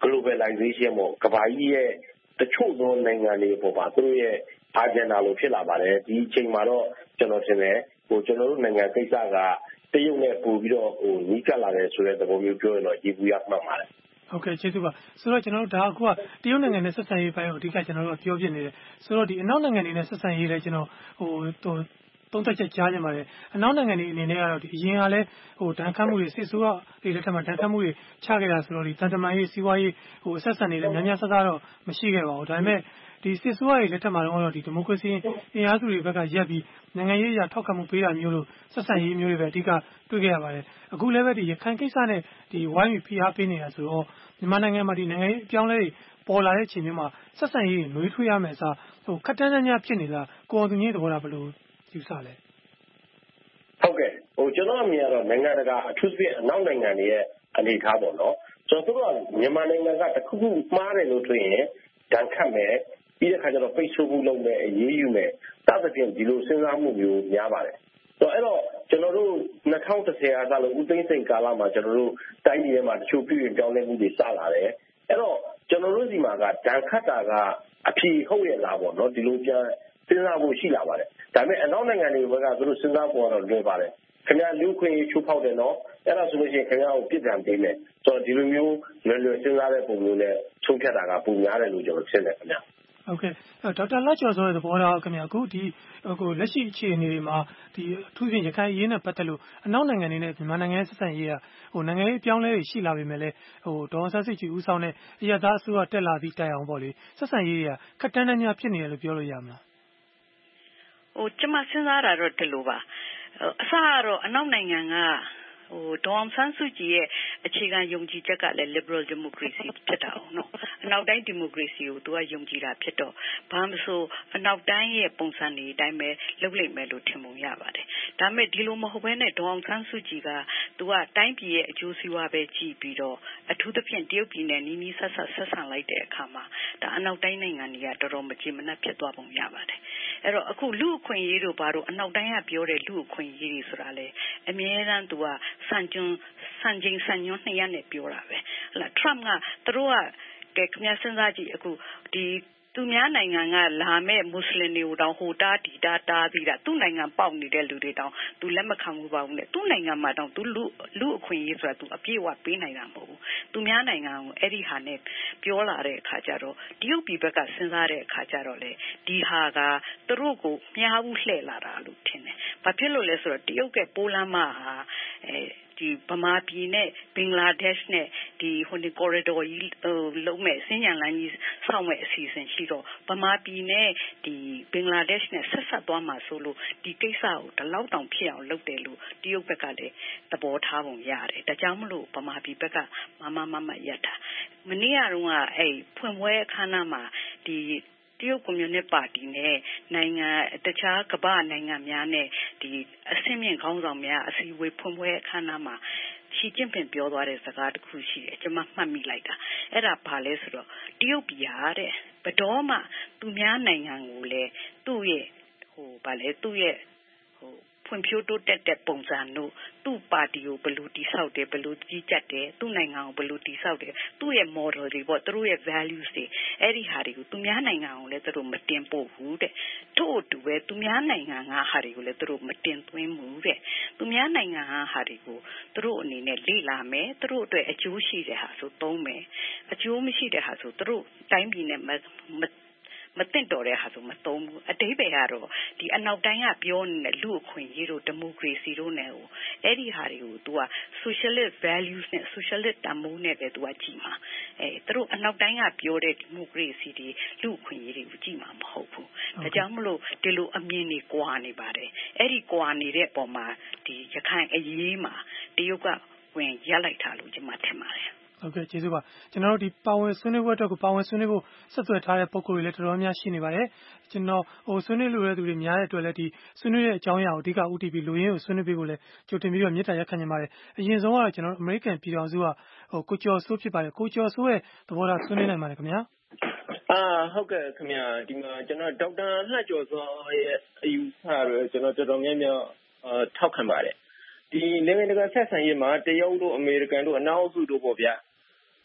globalization ပေါ့ကမ္ဘာကြီးရဲ့တချို့သောနိုင်ငံတွေပေါ်မှာသူတို့ရဲ့ agenda လို့ဖြစ်လာပါတယ်ဒီအချိန်မှာတော့ကျွန်တော်ထင်တယ်ကျွန်တော်တို့နိုင်ငံကိစ္စကတရုတ်နဲ့ပို့ပြီးတော့နီးကပ်လာတယ်ဆိုတဲ့သဘောမျိုးပြောရင်တော့ရေဘူးရမှတ်ပါတယ်ဟုတ်ကဲ့ကျေးဇူးပါဆိုတော့ကျွန်တော်တို့ဒါအခုကတရုတ်နိုင်ငံနဲ့ဆက်ဆံရေးပိုင်းကိုအဓိကကျွန်တော်တို့ပြောပြနေတယ်ဆိုတော့ဒီအနောက်နိုင်ငံတွေနဲ့ဆက်ဆံရေးလဲကျွန်တော်သုံးသက်ချက်ကြားနေပါတယ်အနောက်နိုင်ငံတွေအနေနဲ့ကတော့ဒီအရင်ကလည်းဒဏ်ခတ်မှုတွေစစ်ဆိုးတွေလက်ထက်မှာဒဏ်ခတ်မှုတွေချခဲ့တာဆိုတော့ဒီတန်တမာရေးစီးပွားရေးအဆက်ဆံတွေလည်းများများဆဆတော့မရှိခဲ့ပါဘူးဒါပေမဲ့ဒီစစ်ဆိုးတွေလက်ထက်မှာတော့ဒီမိုကရေစီအင်အားစုတွေဘက်ကရပ်ပြီးနိုင်ငံရေးအရာထောက်ခံမှုပေးတာမျိုးလို့ဆက်ဆံရေးမျိုးတွေပဲအဓိကတွေ့ခဲ့ရပါတယ်အခုလည်းပဲဒီရခိုင်ကိစ္စနဲ့ဒီဝိုင်းပြီးဖိအားပေးနေတာဆိုတော့မြန်မာနိုင်ငံမှာဒီနိုင်ငံရေးအပြောင်းလဲတွေပေါ်လာတဲ့အချိန်မျိုးမှာဆက်ဆံရေးတွေနှွေးထွေးရမယ်ဆိုခက်တန်းတန်းများဖြစ်နေလားကိုအောင်သူကြီးသဘောထားဘယ်လိုယူဆလဲဟုတ်ကဲ့ကျွန်တော်အမြင်ကတော့နိုင်ငံတကာအထူးသဖြင့်အနောက်နိုင်ငံတွေရဲ့အနေအထားပေါ့နော်ကျွန်တော်တို့ကမြန်မာနိုင်ငံကတခုခုမှားတယ်လို့တွေ့ရင်ဒဏ်ခတ်မယ်ပြီးတဲ့အခါကျတော့ပိတ်ဆို့မှုလုပ်မယ်အေးအေးယူမယ်စသဖြင့်ဒီလိုစဉ်းစားမှုမျိုးများပါတယ်အဲ့တော့ကျွန်တော်တို့2010အားကလို့ဦးသိန်းစိန်ကာလမှာကျွန်တော်တို့တိုင်းပြည်ထဲမှာတချို့ပြည်ပြောင်းလဲမှုတွေစလာတယ်အဲ့တော့ကျွန်တော်တို့ဒီမှာကဒဏ်ခတ်တာကအဖြေဟုတ်ရဲ့လားပေါ့နော်ဒီလိုပြန်စဉ်းစားဖို့ရှိလာပါတယ်ဒါပေမဲ့အနောက်နိုင်ငံတွေကသူတို့စဉ်းစားဖို့တော့လွယ်ပါတယ်ခင်ဗျာလူခွင့်ချိုးဖောက်တယ်နော်အဲ့ဒါဆိုလို့ရှိရင်ခင်ဗျားကိုပြစ်ဒဏ်ပေးမယ်ဆိုတော့ဒီလိုမျိုးလွယ်လွယ်စဉ်းစားတဲ့ပုံမျိုးနဲ့ချုပ်ဖြတ်တာကပုံများတယ်လို့ကျွန်တော်ထင်တယ်ခင်ဗျာဟုတ်ကဲ့ဒေါက်တာလှကျော်ဆိုတဲ့သဘောထားခင်ဗျာအခုဒီလက်ရှိအခြေအနေတွေမှာဒီအထူးဖြင့်ရခိုင်အရေးနဲ့ပတ်သက်လို့အနောက်နိုင်ငံတွေနဲ့မြန်မာနိုင်ငံရဲ့ဆက်ဆံရေးကနိုင်ငံရေးအပြောင်းလဲတွေရှိလာပြီမဲ့လည်းဒေါ်အောင်ဆန်းစုကြည်ဦးဆောင်တဲ့အရပ်သားအစိုးရတက်လာပြီးတိုင်အောင်ပေါ့လေဆက်ဆံရေးတွေကခက်တန်းတန်းများဖြစ်နေတယ်လို့ပြောလို့ရမလားကျွန်မစဉ်းစားတာတော့ဒီလိုပါအစကတော့အနောက်နိုင်ငံကဒေါ်အောင်ဆန်းစုကြည်ရဲ့အခြေခံယုံကြည်ချက်ကလည်း liberal democracy ဖြစ်တာနော်အနောက်တိုင်းဒီမိုကရေစီကိုသူကယုံကြည်တာဖြစ်တော့ဘာမဆိုအနောက်တိုင်းရဲ့ပုံစံတွေအတိုင်းပဲလုပ်လိုက်မယ်လို့ထင်ပုံရပါတယ်ဒါပေမဲ့ဒီလိုမဟုတ်ဘဲနဲ့ဒေါ်အောင်ဆန်းစုကြည်ကသူကတိုင်းပြည်ရဲ့အကျိုးစီးပွားပဲကြည့်ပြီးတော့အထူးသဖြင့်တရုတ်ပြည်နဲ့နီးနီးဆက်ဆံလိုက်တဲ့အခါမှာဒါအနောက်တိုင်းနိုင်ငံတွေကတော်တော်မကျေမနပ်ဖြစ်သွားပုံရပါတယ်အဲ့တော့အခုလူအခွင့်အရေးတို့ဘာလို့အနောက်တိုင်းကပြောတဲ့လူအခွင့်အရေးတွေဆိုတာလေအမြဲတမ်းသူကစံချိန်စံညွှန်းနှစ်ရက်နဲ့ပြောတာပဲဟလာ Trump ကသူတို့ကခင်ဗျားစဉ်းစားကြည့်အခုဒီသူများနိုင်ငံကလာမဲ့မွတ်စလင်တွေကိုတောင်ဟိုတားဒီတားပြီးတာသူ့နိုင်ငံပေါက်နေတဲ့လူတွေတောင်သူလက်မခံဘူးပါဘူးနဲ့သူ့နိုင်ငံမှာတောင်သူလူအခွင့်အရေးဆိုတာသူအပြည့်အဝပေးနိုင်တာမဟုတ်ဘူးသူများနိုင်ငံကိုအဲ့ဒီဟာနဲ့ပြောလာတဲ့အခါကျတော့တရုတ်ပြည်ဘက်ကစဉ်းစားတဲ့အခါကျတော့လေဒီဟာကသူတို့ကိုမြားဘူးလှည့်လာတာလို့ထင်တယ်ဘာဖြစ်လို့လဲဆိုတော့တရုတ်ကပိုးလမ်းမဟာဒီဗမာပြည်နဲ့ဘင်္ဂလားဒေ့ရှ်နဲ့ဒီcorridor ကြီးလုံးမဲ့စဉ္ညာလမ်းကြီးဆောက်မဲ့အစီအစဉ်ရှိတော့ဗမာပြည်နဲ့ဒီဘင်္ဂလားဒေ့ရှ်နဲ့ဆက်ဆက်သွားမှာဆိုလို့ဒီကိစ္စကိုဒီလောက်တောင်ဖြစ်အောင်လုပ်တယ်လို့တရုတ်ဘက်ကလည်းသဘောထားပုံရတယ်ဒါကြောင့်မလို့ဗမာပြည်ဘက်ကမရပ်တာမနေ့ကတော့အဲ့ဖွင့်ပွဲအခမ်းအနားမှာဒီတရုတ်ကွန်မြူနစ်ပါတီနဲ့နိုင်ငံတခြားကမ္ဘာနိုင်ငံများနဲ့ဒီအဆင့်မြင့်ခေါင်းဆောင်များအစည်းအဝေးဖွင့်ပွဲအခမ်းအနားမှာရှီကျင့်ပင်ပြောသွားတဲ့စကားတစ်ခုရှိတယ်ကျွန်မမှတ်မိလိုက်တာအဲ့ဒါဘာလဲဆိုတော့တရုတ်ပြည်ဟာတဲ့ဘယ်တော့မှသူများနိုင်ငံကိုလည်းသူ့ရဲ့သူ့ရဲ့ဖွံ့ဖြိုးတိုးတက်တဲ့ပုံစံတို့သူ့ပါတီကိုဘယ်လိုတည်ဆောက်တယ်ဘယ်လိုကြီးကြပ်တယ်သူ့နိုင်ငံကိုဘယ်လိုတည်ဆောက်တယ်သူ့ရဲ့ model တွေပေါ့သူတို့ရဲ့ values တွေအဲ့ဒီဟာတွေကိုသူများနိုင်ငံကိုလည်းသူတို့မတင်ပို့ဘူးတဲ့ထို့အတူပဲသူများနိုင်ငံကဟာတွေကိုလည်းသူတို့မတင်သွင်းဘူးတဲ့သူများနိုင်ငံကဟာတွေကိုသူတို့အနေနဲ့လေ့လာမယ်သူတို့အတွက်အကျိုးရှိတဲ့ဟာဆိုသုံးမယ်အကျိုးမရှိတဲ့ဟာဆိုသူတို့တိုင်းပြည်နဲ့မသိတော့တဲ့ဟာဆိုမသုံးဘူးအတိပ္ပယ်ကတော့ဒီအနောက်တိုင်းကပြောနေတဲ့လူအခွင့်အရေးတို့ဒီမိုကရေစီတို့နဲ့အဲ့ဒီဟာတွေကို तू က socialist values နဲ့ socialist တမိုးနဲ့ပဲ तू ကကြည့်မှာသူတို့အနောက်တိုင်းကပြောတဲ့ဒီမိုကရေစီတွေလူအခွင့်အရေးတွေကိုကြည့်မှာမဟုတ်ဘူးဒါကြောင့်မလို့ဒီလိုအမြင်တွေကွာနေပါတယ်အဲ့ဒီကွာနေတဲ့ပုံမှာဒီရခိုင်အရေးမှာတရုတ်ကဝင်ရက်လိုက်တာလို့ကျွန်မထင်ပါတယ်ဟုတ်ကဲ့ကျေးဇူးပါကျွန်တော်တို့ဒီပါဝင်ဆွေးနွေးပွဲအတွက်ကိုပါဝင်ဆွေးနွေးဖို့ဆက်သွယ်ထားတဲ့ပုံကိုယ်တွေလည်းတော်တော်များရှိနေပါတယ်ကျွန်တော်ဆွေးနွေးလိုတဲ့သူတွေများတဲ့အတွက်လည်းဒီဆွေးနွေးတဲ့အကြောင်းအရာကိုအဓိကဦးတည်ပြီးလူရင်းကိုဆွေးနွေးပေးဖို့လည်းကြိုတင်ပြီးတော့မေတ္တာရပ်ခံနေပါတယ်အရင်ဆုံးကတော့ကျွန်တော်တို့အမေရိကန်ပြည်ထောင်စုကကိုကျော်စိုးဖြစ်ပါတယ်ကိုကျော်စိုးရဲ့သဘောထားဆွေးနွေးနိုင်ပါတယ်ခင်ဗျာဟုတ်ကဲ့ခင်ဗျာဒီမှာကျွန်တော်ဒေါက်တာလှကျော်စောရဲ့အယူဆတွေကျွန်တော်တော်တော်များများထောက်ခံပါတယ်ဒီနိုင်ငံတကာဆက်ဆံရေးမှာတရုတ်တို့အမေရိကန်တို့အနောက်အုပ်စုတို့ပေါ့ဗျာ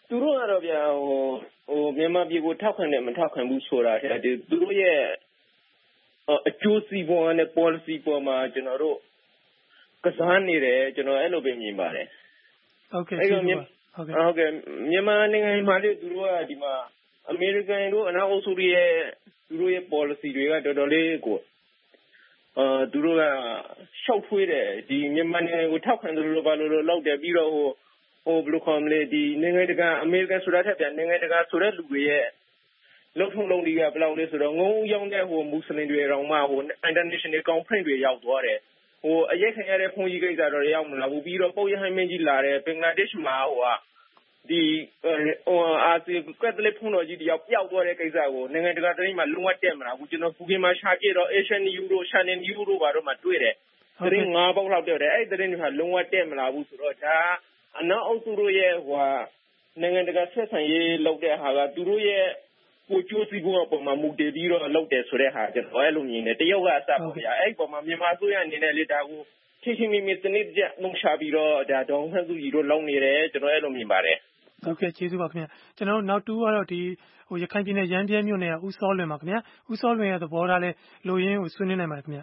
သူတို့ကတော့ဗျာမြန်မာပြည်ကိုထောက်ခံတယ်မထောက်ခံဘူးဆိုတာတဲ့သူတို့ရဲ့အကျိုးစီးပွားနဲ့ policy ပေါ်မှာကျွန်တော်တို့ကစားနေတယ်ကျွန်တော်အဲ့လိုပဲမြင်ပါတယ်ဟုတ်ကဲ့မြန်မာနိုင်ငံမှာလေသူတို့ကဒီမှာအမေရိကန်တို့အနောက်အုပ်စုရဲ့သူတို့ရဲ့ policy တွေကတော်တော်လေးကိုသူတို့ကရှောက်ထွေးတယ်ဒီမြန်မာနိုင်ငံကိုထောက်ခံတယ်လို့ဘာလို့လောက်တယ်ပြီးတော့ဘယ်လိုခေါ်မလဲဒီနိုင်ငံတကာအမေရိကန်ဆိုတာထက်ပြန်နိုင်ငံတကာဆိုတဲ့လူတွေရဲ့လုံထုံလုံတွေကဘယ်လောက်လဲဆိုတော့ငုံရောက်တဲ့မွတ်စလင်တွေတောင်မှ international conference တွေရောက်သွားတယ်အရက်ခံရတဲ့ဘုန်းကြီးကိစ္စတော့ရောက်မလာဘူးပြီးတော့ပုပ်ရဟန်းမင်းကြီးလာတယ်ဘင်္ဂလားဒေ့ရှ်မှာဒီအာဆီယံကက်သလစ်ဘုန်းတော်ကြီးတယောက်ပျောက်သွားတဲ့ကိစ္စကိုနိုင်ငံတကာတိုင်းမှာလုံးဝတက်မလာဘူးကျွန်တော် Google မှာရှာကြည့်တော့ Asian News တို့ Channel News တို့ဘာတော့မှတွေ့တယ်သတင်း၅ပေါက်လောက်တက်တယ်အဲ့သတင်းတွေကလုံးဝတက်မလာဘူးဆိုတော့ဒါအနောက်အုပ်စုတို့ရဲ့နိုင်ငံတကာဆက်ဆံရေးလုပ်တဲ့ဟာကသူတို့ရဲ့ကိုကျိုးစီးပွားပေါ်မှာမူတည်ပြီးတော့လုပ်တယ်ဆိုတဲ့ဟာကျွန်တော်အဲ့လိုမြင်တယ်တရုတ်ကအစပါဗျာအဲ့ပေါ်မှာမြန်မာအစိုးရအနေနဲ့လေဒါကိုချင်းမီစနစ်ကြနှုတ်ရှာပြီးတော့ဒါဒေါင်းဆန်းစုကြည်တို့လုပ်နေတယ်ကျွန်တော်အဲ့လိုမြင်ပါတယ်ဟုတ်ကဲ့ကျေးဇူးပါခင်ဗျာကျွန်တော်နောက်တူကတော့ဒီရခိုင်ပြည်နယ်ရမ်းပြဲမြို့နယ်ကဦးစောလွင်ပါခင်ဗျာဦးစောလွင်ရဲ့သဘောထားလဲလိုရင်းကိုဆွေးနွေးနိုင်ပါတယ်ခင်ဗျာ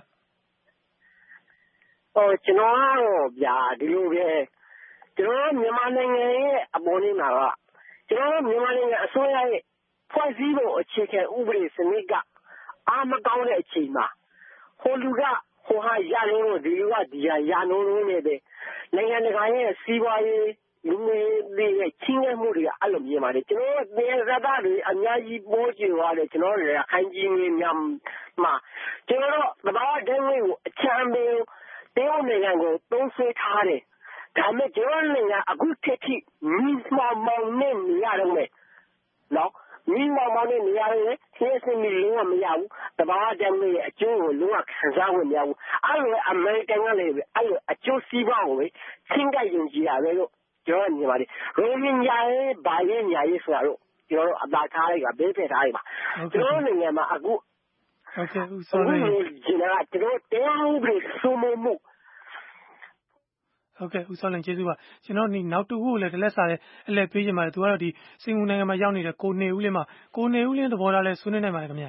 ကျွန်တော်ကတော့ဗျာဒီလိုပဲကျွန်တော်မြန်မာနိုင်ငံရဲ့အပေါ်နေမှာကကျွန်တော်မြန်မာနိုင်ငံအစိုးရရဲ့ဖွဲ့စည်းပုံအခြေခံဥပဒေစနစ်ကအားမကောင်းတဲ့အချိန်မှာဟိုလူကဟိုဟာရလို့ဒီလူကဒီဟာရလို့နေပဲနိုင်ငံတကာရဲ့စီးပွားရေးလူမျိုးရဲ့ချင်းရမှုတွေကအဲ့လိုမြင်ပါတယ်ကျွန်တော်တင်ရတာတွေအများကြီးပိုးကျသွားတယ်ကျွန်တော်ရခိုင်ကြီးများမှာကျွန်တော်တဘာဝတန်းလေးကိုအချမ်းပေးတရုတ်နိုင်ငံကိုသုံးဆွဲထားတယ်ဒါမဲ့ကျွန်တော်နိုင်ငံအခုထက်ထိမိမောင်နဲ့နေရတယ်နော်မိမောင်နဲ့နေရတယ်ရှင်းစင်မီလုံးဝမရဘူးတဘာဝတန်းလေးရဲ့အကျိုးကိုလုံးဝခံစားဝင်မရဘူးအဲ့လိုအမေရိကန်ကလည်းအဲ့လိုအကျိုးစီးပွားကိုချင်းကယုံကြည်ရတယ်လို့ကျွန်တော်ညီမလေးရိုဟင်ဂျာရဲ့ဘာရဲ့ညာရဲ့ဆိုတာတော့ကျွန်တော်အသာထားလိုက်ပါဘေးဖယ်ထားလိုက်ပါကျွန်တော်နိုင်ငံမှာအခုဟုတ်ကဲ့ဦးစောလေးကျွန်တော်တရားဥပဒေစိုးမိုးမှုဟုတ်ကဲ့ဦးစောလင်ကျေးဇူးပါကျွန်တော်နောက်တူကိုလည်းတလက်စားတယ်အလဲပေးချင်ပါတယ်သူကတော့ဒီစင်ကာပူနိုင်ငံမှာရောက်နေတဲ့ကိုနေဦးလင်းမှာကိုနေဦးလင်းသဘောထားလဲဆွေးနွေးနိုင်ပါတယ်ခင်ဗျာ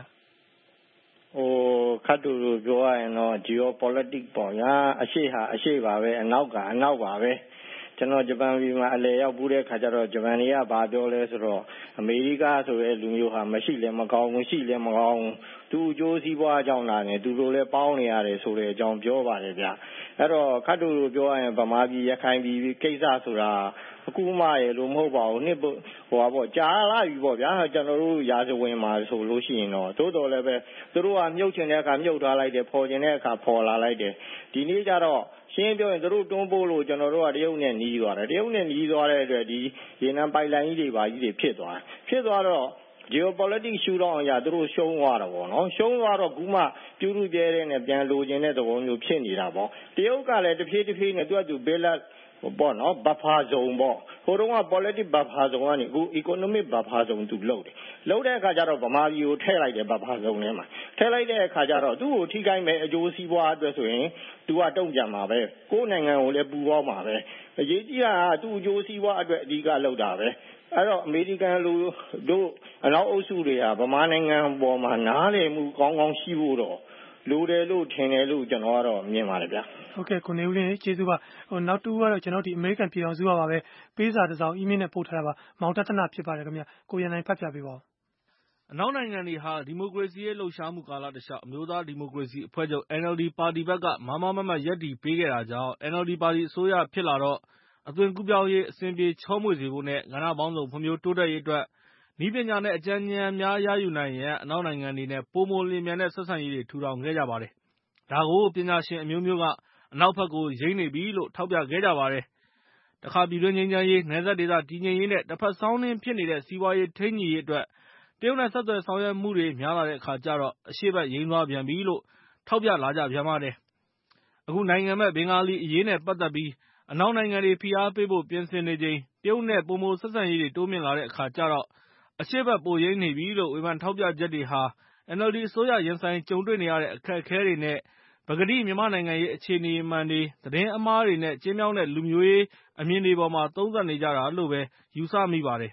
ခတ်တူလို့ပြောရရင်တော့ geopolitics ပေါ့ညာအရှိပါပဲအနောက်ပါပဲကျွန်တော်ဂျပန်ပြည်မှာအလဲရောက်ဘူးတဲ့ခါကျတော့ဂျပန်တွေကဘာပြောလဲဆိုတော့အမေရိကဆိုတဲ့လူမျိုးဟာမရှိလဲမကောင်းဘူးရှိလဲမကောင်းသူအကျိုးစီးပွားအကြောင်းလာနေသူတို့လည်းပေါင်းနေရတယ်ဆိုတဲ့အကြောင်းပြောပါတယ်ဗျအဲ့တော့ခတ်တူလို့ပြောရရင်ဗမာပြည်ရခိုင်ပြည်ကိစ္စဆိုတာအခုမှရလို့မဟုတ်ပါဘူးနှစ်ပေါ့ကြားလာပြီပေါ့ဗျာကျွန်တော်တို့ရာဇဝင်မှာဆိုလို့ရှိရင်တော့သို့တော်လည်းပဲသူတို့ကမြုပ်ချင်တဲ့အခါမြုပ်ထားလိုက်တယ်ဖော်ချင်တဲ့အခါဖော်လာလိုက်တယ်ဒီနေ့ကျတော့ရှင်းပြောရင်သူတို့တွန်းပို့လို့ကျွန်တော်တို့ကတရုတ်နဲ့နီးသွားတယ်တရုတ်နဲ့နီးသွားတဲ့အတွက်ဒီရေနံပိုက်လိုင်းကြီးတွေပါကြီးတွေဖြစ်သွားတော့ geopolitics ရှုထောင့်အရာသူတို့ရှုံးသွားတာပေါ့နော်ရှုံးသွားတော့ခုမှပြူးပြဲတဲ့နဲ့ပြန်လိုချင်တဲ့သဘောမျိုးဖြစ်နေတာပေါ့တရုတ်ကလည်းတစ်ဖြည်းဖြည်းနဲ့သူကဘေးလက်ပေါ့နော် buffer zone ပေါ့ဟိုတုန်းက politics buffer zone ကနေအခု economic buffer zone သူလုပ်တဲ့အခါကျတော့ဗမာပြည်ကိုထည့်လိုက်တယ် buffer zone ထဲမှာထည့်လိုက်တဲ့အခါကျတော့သူ့ကိုထိခိုက်မဲ့အကျိုးစီးပွားအတွက်ဆိုရင်သူကတုံ့ပြန်မှာပဲကိုယ်နိုင်ငံကိုလည်းပူပေါင်းမှာပဲအရေးကြီးတာကသူ့အကျိုးစီးပွားအတွက်အဓိကလုပ်တာပဲအဲ့တော့အမေရိကန်လူတို့အနောက်အုပ်စုတွေကဗမာနိုင်ငံပေါ်မှာနားလည်မှုကောင်းကောင်းရှိဖို့တော့လိုတယ်လို့ထင်တယ်လို့ကျွန်တော်ကတော့မြင်ပါတယ်ဗျာဟုတ်ကဲ့ကိုနေဦးလင်းကျေးဇူးပါနောက်တူကတော့ကျွန်တော်ဒီအမေရိကန်ပြည်တော်စုပါပဲပေးစာတစ်စောင်အီးမေးလ်နဲ့ပို့ထားတာပါမောင်တသနာဖြစ်ပါတယ်ခင်ဗျာကိုရန်နိုင်ဖတ်ပြပေးပါဦးအနောက်နိုင်ငံတွေဟာဒီမိုကရေစီရဲ့လှုပ်ရှားမှုကာလတလျှောက်အမျိုးသားဒီမိုကရေစီအဖွဲ့ချုပ် NLD ပါတီဘက်ကမားမားမတ်မတ်ရပ်တည်ပေးခဲ့တာကြောင့် NLD ပါတီအစိုးရဖြစ်လာတော့အသွင်ကူးပြောင်းရေးအဆင်ပြေချောမွေ့စေဖို့နဲ့ကဏ္ဍပေါင်းစုံဖွံ့ဖြိုးတိုးတက်ရေးအတွက်နည်းပညာနဲ့အကြံဉာဏ်များရယူနိုင်ရန်အနောက်နိုင်ငံတွေနဲ့ပိုမိုလျင်မြန်တဲ့ဆက်ဆံရေးတွေထူထောင်ခဲ့ကြပါတယ်။ဒါကိုပညာရှင်အမျိုးမျိုးကအနောက်ဘက်ကိုယိမ်းနေပြီလို့ထောက်ပြခဲ့ကြပါတယ်။တခါပြည်တွင်းငြိမ်းချမ်းရေးနယ်စပ်ဒေသတည်ငြိမ်ရေးနဲ့တစ်ဖက်စောင်းနှင်းဖြစ်နေတဲ့စီးပွားရေးထိန်းညှိရေးအတွက်တရုတ်နဲ့ဆက်သွယ်ဆောင်ရွက်မှုတွေများလာတဲ့အခါကျတော့အရှေ့ဘက်ယိမ်းသွားပြန်ပြီလို့ထောက်ပြလာကြပြန်ပါတယ်။အခုနိုင်ငံမဲ့ဘင်္ဂါလီအရေးနဲ့ပတ်သက်ပြီးအနောက်နိုင်ငံတွေဖိအားပေးဖို့ပြင်ဆင်နေချိန်တရုတ်နဲ့ပိုမိုဆက်ဆံရေးတွေတိုးမြင့်လာတဲ့အခါကျတော့အရှေ့ဘက်ပိုယိမ်းနေပြီလို့ဝေဖန်ထောက်ပြချက်တွေဟာ NLD အစိုးရရင်ဆိုင်ကြုံတွေ့နေရတဲ့အခက်အခဲတွေနဲ့ပကတိမြန်မာနိုင်ငံရေးအခြေအနေမှန်တွေသတင်းအမှားတွေနဲ့ကျဉ်းမြောင်းတဲ့လူမျိုးရေးအမြင်တွေပေါ်မှာသုံးသပ်နေကြတာလို့ပဲယူဆမိပါတယ်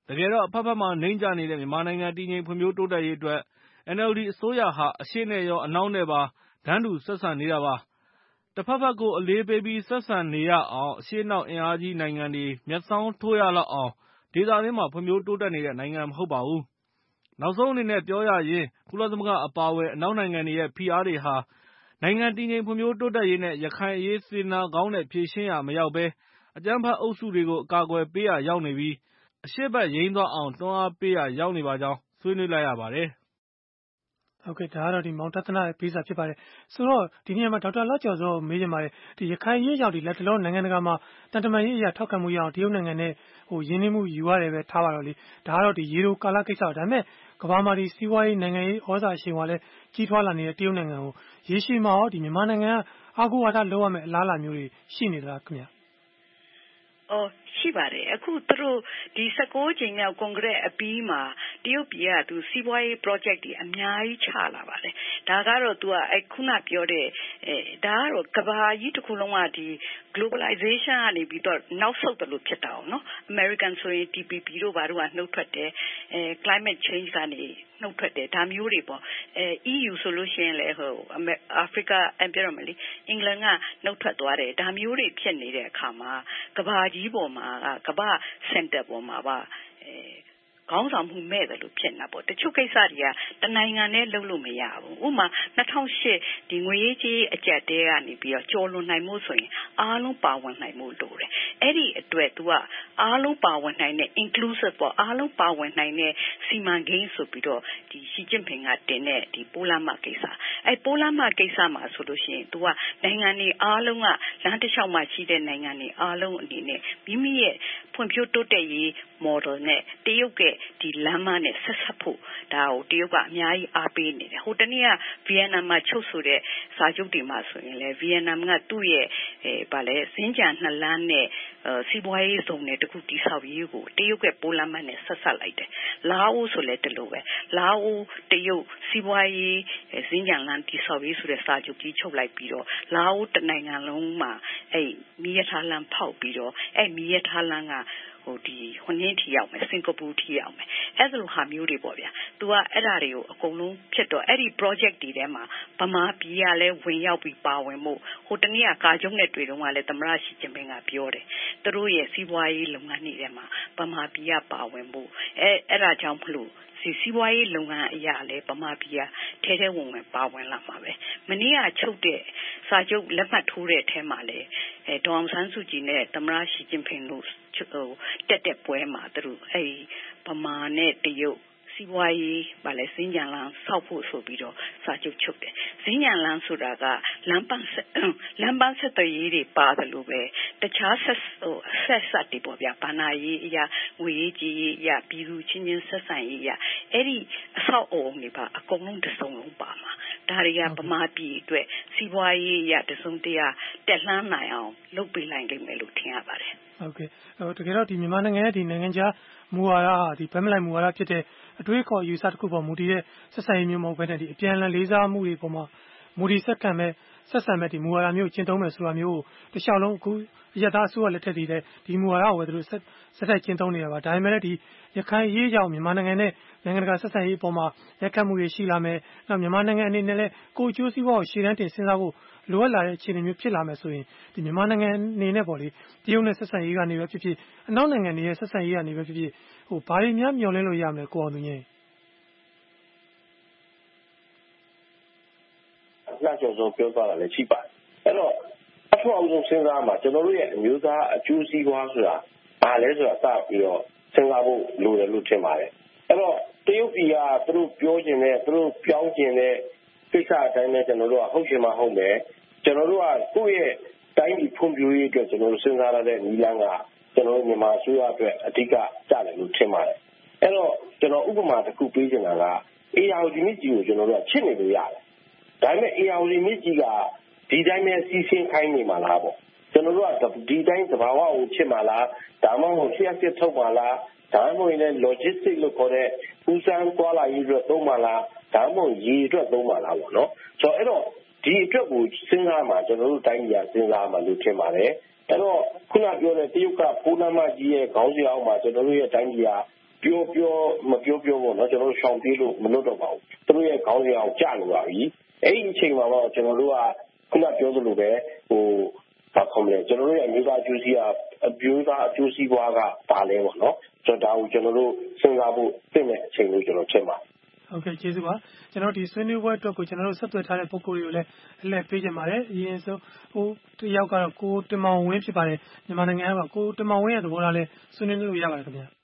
တကယ်တော့အဖက်ဖက်မှာနှိမ့်ကျနေတဲ့မြန်မာနိုင်ငံတည်ငြိမ်ဖွံ့ဖြိုးတိုးတက်ရေးအတွက် NLD အစိုးရဟာအရှေ့နဲ့ရောအနောက်နဲ့ပါတန်းတူဆက်ဆံနေတာပါ။ တဖက်ဖက်ကိုအလေးပေးပြီးဆက်ဆံနေရအောင်အရှေ့အနောက်အင်အားကြီးနိုင်ငံတွေမျက်စောင်းထိုးရလောက်အောင်ဒေသတွင်းမှာဖွံ့ဖြိုးတိုးတက်နေတဲ့နိုင်ငံမဟုတ်ပါဘူး။ နောက်ဆုံးအနေနဲ့ပြောရရင်ကုလသမဂ္ဂအပါအဝင်အနောက်နိုင်ငံတွေရဲ့ဖိအားတွေဟာနိုင်ငံတည်ငြိမ်ဖွံ့ဖြိုးတိုးတက်ရေးနဲ့ရခိုင်အရေးစေတနာကောင်းတဲ့ဖြေရှင်းရာမရောက်ဘဲအကြမ်းဖက်အုပ်စုတွေကိုအကာအကွယ်ပေးရာရောက်နေပြီးအရှေ့ဘက်ယိမ်းသွားအောင်တွန်းအားပေးရာရောက်နေပါကြောင်းဆွေးနွေးလိုက်ရပါတယ်။ဟုတ်ကဲ့ဒါကတော့မောင်တသနာရဲ့ပေးစာဖြစ်ပါတယ်ဆိုတော့ဒီနေရာမှာဒေါက်တာလှကျော်စောမေးချင်ပါတယ်ဒီရခိုင်ရေးကြောင့်ဒီလက်တလုံးနိုင်ငံတကာမှာတန်တမာရေးအရာထောက်ခံမှုရအောင်တရုတ်နိုင်ငံနဲ့ရင်းနှီးမှုယူရတယ်ပဲထားပါတော့လေဒါကတော့ဒီရေတိုကာလကိစ္စဒါပေမဲ့ကမ္ဘာမှာဒီစီးပွားရေးနိုင်ငံရေးဩဇာအရှိန်အဝါလဲကြီးထွားလာနေတဲ့တရုတ်နိုင်ငံကိုရေရှည်မှာရောဒီမြန်မာနိုင်ငံကအာကိုဝါဒလောက်ရမယ့်အလားအလာမျိုးတွေရှိနေသလားခင်ဗျရှိပါတယ်အခုသူတို့ဒီ16ကြိမ်မြောက်ကွန်ဂရက်အပြီးမှာတရုတ်ပြည်ကသူစီးပွားရေး project တွေအများကြီးချလာပါတယ်ဒါကတော့သူကခုနပြောတဲ့ဒါကတော့ကမ္ဘာကြီးတစ်ခုလုံးကဒီ globalization ကနေပြီးတော့နောက်ဆုတ်တယ်လို့ဖြစ်တာအောင်နော် American ဆိုရင် TPP တို့ဘာတို့ကနှုတ်ထွက်တယ်climate change ကနေနှုတ်ထွက်တယ်ဒါမျိုးတွေပေါ့EU ဆိုလို့ရှိရင်လည်းAfrica ပြောရမလဲအင်္ဂလန်ကနှုတ်ထွက်သွားတယ်ဒါမျိုးတွေဖြစ်နေတဲ့အခါမှာကမ္ဘာကြီးပေါ်မှာကမ္ဘာစင်တာပေါ်မှာပါခေါင်းဆောင်မှုမဲ့တယ်လို့ဖြစ်နေတာပေါ့တချို့ကိစ္စတွေကတနိုင်ငံနဲ့လုပ်လို့မရဘူးဥပမာ2008ဒီငွေရေးကြေးအကျပ်တဲကနေပြီးတော့ကျော်လွန်နိုင်မှုဆိုရင်အားလုံးပါဝင်နိုင်မှုလိုတယ်အဲ့ဒီအတွက် तू ကအားလုံးပါဝင်နိုင်တဲ့ inclusive ပေါ့အားလုံးပါဝင်နိုင်တဲ့စီမံကိန်းဆိုပြီးတော့ဒီရှီကျင့်ဖင်ကတင်တဲ့ဒီပိုးလမ်းမကိစ္စအဲ့ပိုးလမ်းမကိစ္စမှာဆိုလို့ရှိရင် तू ကနိုင်ငံတွေအားလုံးကလမ်းတစ်လျှောက်မှာရှိတဲ့နိုင်ငံတွေအားလုံးအနေနဲ့မိမိရဲ့ဖွံ့ဖြိုးတိုးတက်ရေး model နဲ့တရုတ်ကဒီလမ်းမနဲ့ဆက်ဆက်ဖို့ဒါကိုတရုတ်ကအများကြီးအားပေးနေတယ်ဟိုတနေ့ကဗီယက်နမ်မှာချုပ်ဆိုတဲ့စာချုပ်တွေမှာဆိုရင်လေဗီယက်နမ်ကသူ့ရဲ့ဗာလဲစင်ကြံနှစ်လမ်းနဲ့စီးပွားရေးဇုံနဲ့တခုတိဆောက်ရေးကိုတရုတ်ကပိုးလမ်းမနဲ့ဆက်ဆက်လိုက်တယ်လာအိုဆိုလည်းတလို့ပဲလာအိုတရုတ်စီးပွားရေးစင်ကြံလမ်းတိဆောက်ရေးဆိုတဲ့စာချုပ်ကြီးချုပ်လိုက်ပြီးတော့လာအိုတနိုင်ငံလုံးမှာအဲ့မီးရထားလမ်းဖောက်ပြီးတော့အဲ့မီးရထားလမ်းကဟိုဒီဟိုနင်းထီရောက်မယ်စင်ကာပူထီရောက်မယ်အဲ့လိုဟာမျိုးတွေပေါ့ဗျာ तू ကအဲ့ဒါတွေကိုအကုန်လုံးဖြစ်တော့အဲ့ဒီ project တွေထဲမှာဗမာပြည်ကလည်းဝင်ရောက်ပြီးပါဝင်မှုဟိုတနေ့ကကာကျုံနဲ့တွေ့တော့ကလည်းသမရရှိချင်းပင်ကပြောတယ်သူတို့ရဲ့စီးပွားရေးလုပ်ငန်းတွေထဲမှာဗမာပြည်ကပါဝင်မှုအဲ့ဒါကြောင့်မလို့စီးပွားရေးလုပ်ငန်းအရာလဲဗမာပြည်ကထဲထဲဝင်ဝင်ပါဝင်လာမှာပဲမနေ့ကချုပ်တဲ့စာချုပ်လက်မှတ်ထိုးတဲ့အထဲမှာလဲဒေါအောင်ဆန်းစုကြည်နဲ့သမရရှိချင်းပင်တို့တက်တဲ့ပွဲမှာသူတို့အဲ့ဗမာနဲ့တရုတ်စီးပွားရေးဗာလဲစင်ကြံလန်းဆောက်ဖို့ဆိုပြီးတော့စာချုပ်ချုပ်တယ်စင်ကြံလန်းဆိုတာကလမ်းပန်းဆက်သွယ်ရေးတွေပါတယ်လို့ပဲတခြားဆက်တွေပေါ့ဗျာဘာနာရေးအရာငွေရေးကြေးရေးအရာပြည်သူချင်းချင်းဆက်ဆံရေးအရာအဲ့ဒီအဆောက်အအုံတွေပါအကုန်လုံးတစ်စုံလုံးပါမှာဒါတွေကဗမာပြည်အတွက်စီးပွားရေးအရာတစ်စုံတရာတက်လှမ်းနိုင်အောင်လုပ်ပေးလိုက်လိမ့်မယ်လို့ထင်ရပါတယ်ဟုတ်ကဲ့တကယ်တော့ဒီမြန်မာနိုင်ငံရဲ့ဒီနိုင်ငံခြားမူဝါဒဟာဒီဘက်မလိုက်မူဝါဒဖြစ်တဲ့အတွေးခေါ်ယူဆတစ်ခုပေါ်မူတည်တဲ့ဆက်ဆံရေးမျိုးမဟုတ်ဘဲနဲ့ဒီအပြန်အလှန်လေးစားမှုတွေပေါ်မှာမူတည်ဆက်ဆံမဲ့ဒီမူဝါဒမျိုးကျင့်သုံးမယ်ဆိုတာမျိုးကိုတခြားလုံးအခုအရသာအစိုးရလက်ထက်ဒီမူဝါဒကိုပဲသူတို့ဆက်တိုက်ကျင့်သုံးနေတာပါဒါပေမဲ့လည်းဒီရခိုင်ရေးကြောင့်မြန်မာနိုင်ငံနဲ့နိုင်ငံတကာဆက်ဆံရေးအပေါ်မှာရိုက်ခတ်မှုတွေရှိလာမယ်နောက်မြန်မာနိုင်ငံအနေနဲ့လည်းကိုအကျိုးစီးပွားကိုရှေ့တန်းတင်စဉ်းစားဖို့လိုအပ်လာတဲ့အခြေအနေမျိုးဖြစ်လာမယ်ဆိုရင်ဒီမြန်မာနိုင်ငံအနေနဲ့ပေါ့လေတရုတ်နဲ့ဆက်ဆံရေးကနေပဲဖြစ်ဖြစ်အနောက်နိုင်ငံတွေရဲ့ဆက်ဆံရေးကနေပဲဖြစ်ဖြစ်ဟိုဘာတွေများမျှော်လင့်လို့ရမလဲကိုအောင်သူငယ်လှကျော်စောပြောသွားတာလည်းရှိပါတယ်အဲ့တော့အထူးအောင်ဆုံးစဉ်းစားမှာကျွန်တော်တို့ရဲ့အမျိုးသားအကျိုးစီးပွားဆိုတာဘာလဲဆိုတာစပြီးတော့စဉ်းစားဖို့လိုတယ်လို့ထင်ပါတယ်အဲ့တော့တရုတ်ပြည်ကသူတို့ပြောခြင်းနဲ့သူတို့ပြောင်းခြင်းနဲ့ကိစ္စအတိုင်းနဲ့ကျွန်တော်တို့ကဟုတ်ချင်မှဟုတ်မယ်ကျွန်တော်တို့ကကိုယ့်ရဲ့တိုင်းပြည်ဖွံ့ဖြိုးရေးအတွက်ကျွန်တော်တို့စဉ်းစားရတဲ့နည်းလမ်းကကျွန်တော်တို့မြန်မာအစိုးရအတွက်အဓိကကျတယ်လို့ထင်ပါတယ်အဲ့တော့ကျွန်တော်ဥပမာတစ်ခုပေးချင်တာကအေယာဝတီမြစ်ကြီးကိုကျွန်တော်တို့ကချစ်နေလို့ရတယ်ဒါပေမဲ့အေယာဝတီမြစ်ကြီးကဒီတိုင်းပဲစီးဆင်းခိုင်းနေမှာလားပေါ့ကျွန်တော်တို့ကဒီတိုင်းသဘာဝကိုချစ်မှာလားဒါမှမဟုတ်လျှက်စစ်ထုတ်မှာလားဒါမှမဟုတ်လည်း logistic လို့ခေါ်တဲ့ဦးစန်းသွားလာရေးအတွက်သုံးမှာလားဒါမှမဟုတ်ရေအတွက်သုံးမှာလားပေါ့နော်ဆိုတော့အဲ့တော့ဒီအတွက်ကိုစဉ်းစားမှာကျွန်တော်တို့တိုင်းပြည်ကစဉ်းစားမှာလို့ထင်ပါတယ်အဲ့တော့ခုနပြောတဲ့တရုတ်ကပိုးလမ်းမကြီးရဲ့ခေါင်းစဉ်အောက်မှာကျွန်တော်တို့ရဲ့တိုင်းပြည်ကမပြောပေါ့နော်ကျွန်တော်တို့ရှောင်ပြေးလို့မလွတ်တော့ပါဘူးသူတို့ရဲ့ခေါင်းစဉ်အောင်ကြာလို့ပါပြီအဲ့ဒီအချိန်မှာတော့ကျွန်တော်တို့ကခုနပြောသလိုပဲဘာခေါ်မလဲကျွန်တော်တို့ရဲ့အမျိုးသားအကျိုးစီးပွားကပါလဲပေါ့နော်ဆိုတော့ဒါကိုကျွန်တော်တို့စဉ်းစားဖို့သိတဲ့အချိန်လို့ကျွန်တော်ထင်ပါတယ်ဟုတ်ကဲ့ကျေးဇူးပါကျွန်တော်ဒီဆွေးနွေးပွဲအတွက်ကိုကျွန်တော်တို့ဆက်သွယ်ထားတဲ့ပုဂ္ဂိုလ်တွေကိုလည်းအလှည့်ပေးကြပါတယ်အရင်ဆုံးတယောက်ကတော့ကိုတင်မောင်ဝင်းဖြစ်ပါတယ်မြန်မာနိုင်ငံကကိုတင်မောင်ဝင်းရဲ့သဘောထားလဲဆွေးနွေးလို့ရပါတယ်ခင်ဗျာ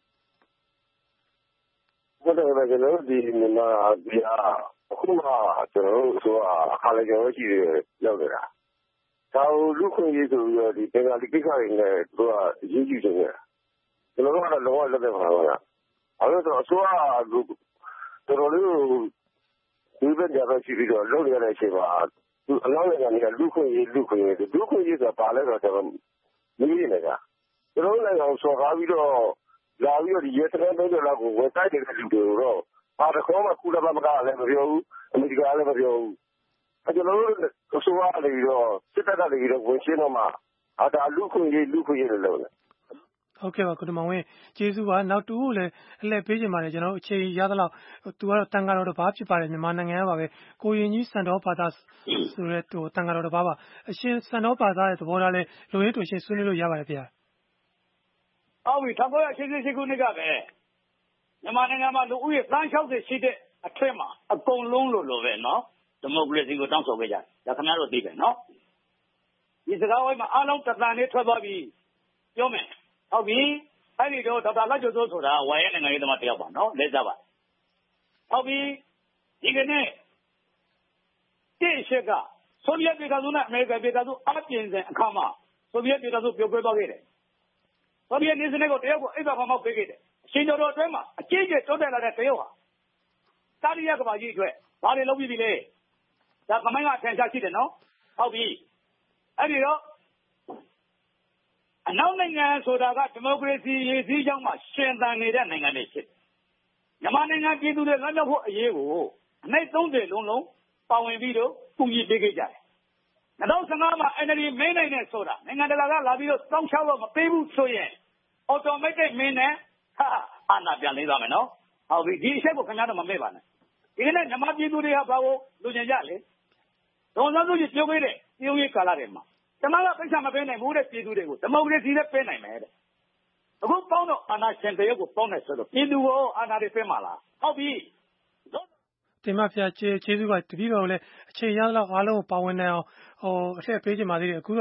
ဟုတ်တယ်ဗျကျွန်တော်တို့ဒီမြန်မာပြည်အခုမှကျွန်တော်တို့ဆိုအခါလည်းကျွန်တော်ရှိရရောက်နေတာဒါလူခွင့်ရေးဆိုပြီးတော့ဒီဘင်္ဂါလီကိစ္စတွေနဲ့သူကအရေးကြီးတယ်ကျွန်တော်တို့ကတော့လောကလက်သက်ပါတော့အဲ့တော့အစိုးရတော်တော်လေးဒီဘက်ကြတော့ရှိပြီးတော့လုပ်ရတဲ့အချိန်မှာသူအလောက်ရကနေလူခွင့်ရေးဆိုတာပါလဲတော့ကျွန်တော်မင်းရနေကြကျွန်တော်လည်းအောင်စော်ကားပြီးတော့လာပြီးတော့ဒီရဲစခန်းတွေလောက်ကိုဝယ်တိုက်နေတဲ့လူတွေတော့ဘာတစ်ခေါက်မှကုလသမဂ္ဂလည်းမပြောဘူးအမေရိကန်လည်းမပြောဘူးကျွန်တော်တို့အစိုးရလည်းပြီးတော့စစ်တပ်ကလည်းပြီးတော့ဝင်ရှင်းတော့မှဒါလူခွင့်ရေးလို့လုပ်တယ်ဟုတ်ကဲ့ပါကိုတမောင်ဝင်းကျေးဇူးပါနောက်တူကိုလည်းအလှည့်ပေးချင်ပါတယ်ကျွန်တော်အချိန်ရသလောက်သူကတော့တန်ဃာတော်တစ်ပါးဖြစ်ပါတယ်မြန်မာနိုင်ငံကပါပဲကိုရင်ကြီးစံတော်ဘာသာဆိုတဲ့တန်ဃာတော်တစ်ပါးပါအရှင်စံတော်ဘာသာရဲ့သဘောထားလဲလူရင်းတူရှင်ဆွေးနွေးလို့ရပါတယ်ဗျာဟုတ်ပြီ1988ခုနှစ်ကပဲမြန်မာနိုင်ငံမှာလူဦးရေ60ရှိတဲ့အထက်မှာအကုန်လုံးလို့ပဲเนาะဒီမိုကရေစီကိုတောင်းဆိုခဲ့ကြတယ်ဒါခင်ဗျားတို့သိတယ်เนาะဒီစကားဝိုင်းမှာအားလုံးတသံလေးထွက်သွားပြီးပြောမယ်ဟုတ်ပြီအဲ့ဒီတော့ဒေါက်တာလက်ကျော်စိုးဆိုတာဝါရဲနိုင်ငံရေးသမားတယောက်ပါနော်လက်စားပါဟုတ်ပြီဒီကနေ့တိရှက်ကဆိုဗီယက်ပြည်ထောင်စုနဲ့အမေရိကန်ပြည်ထောင်စုအပြင်စဉ်အခါမှာဆိုဗီယက်ပြည်ထောင်စုပြိုကွဲသွားခဲ့တယ်ဆိုဗီယက်နေစနစ်ကိုတရုတ်ကိုအိပ်ပါမောက်ပေးခဲ့တယ်အရှင်တော်အတွင်းမှာအကြီးကျယ်တိုးတက်လာတဲ့တရုတ်ဟာတာရီယကဘာကြီးအတွက်ဘာတွေလုပ်ပြီးပြီလဲဒါကမိုင်းကအထင်ရှားရှိတယ်နော်ဟုတ်ပြီအဲ့ဒီတော့အနောက်နိုင်ငံဆိုတာကဒီမိုကရေစီရည်စည်းကြောင်းမှာရှင်သန်နေတဲ့နိုင်ငံတွေဖြစ်တယ်မြန်မာနိုင်ငံပြည်သူတွေလွတ်မြောက်ဖို့အရေးကိုအနိုင်30လုံးပါဝင်ပြီးတော့ကူညီပေးခဲ့ကြတယ်2015မှာ NLD မင်းနိုင်နဲ့ဆိုတာနိုင်ငံတကာကလာပြီးတော့စောင့်ရှောက်လို့မပေးဘူးဆိုရင် automatic မင်းနဲ့အာဏာပြန်လေးသွားမယ်နော်ဟုတ်ပြီဒီအချက်ကိုခင်ဗျားတို့မမေ့ပါနဲ့ဒီကနေ့မြန်မာပြည်သူတွေကဘာကိုလူကျင်ကြလဲဒေါ်စန်းစုကြည်ပြောခဲ့တဲ့ပြည်ရေးကာလတွေမှာကျွန်တော်ကပိတ်ချမပေးနိုင်ဘူးတဲ့ပြည်သူတွေကိုဒီမိုကရေစီနဲ့ပေးနိုင်မယ်တဲ့အခုပေါင်းတော့အာဏာရှင်တရုတ်ကိုပေါင်းတယ်ဆိုတော့ပြည်သူကိုအာဏာတွေပေးမှာလားဟုတ်ပြီတင်မဖျားကျေးဇူးပါတပည့်တော်လည်းအချိန်ရလောက်အားလုံးကိုပါဝင်နိုင်အောင်အထက်ပေးချင်ပါသေးတယ်အခုတော့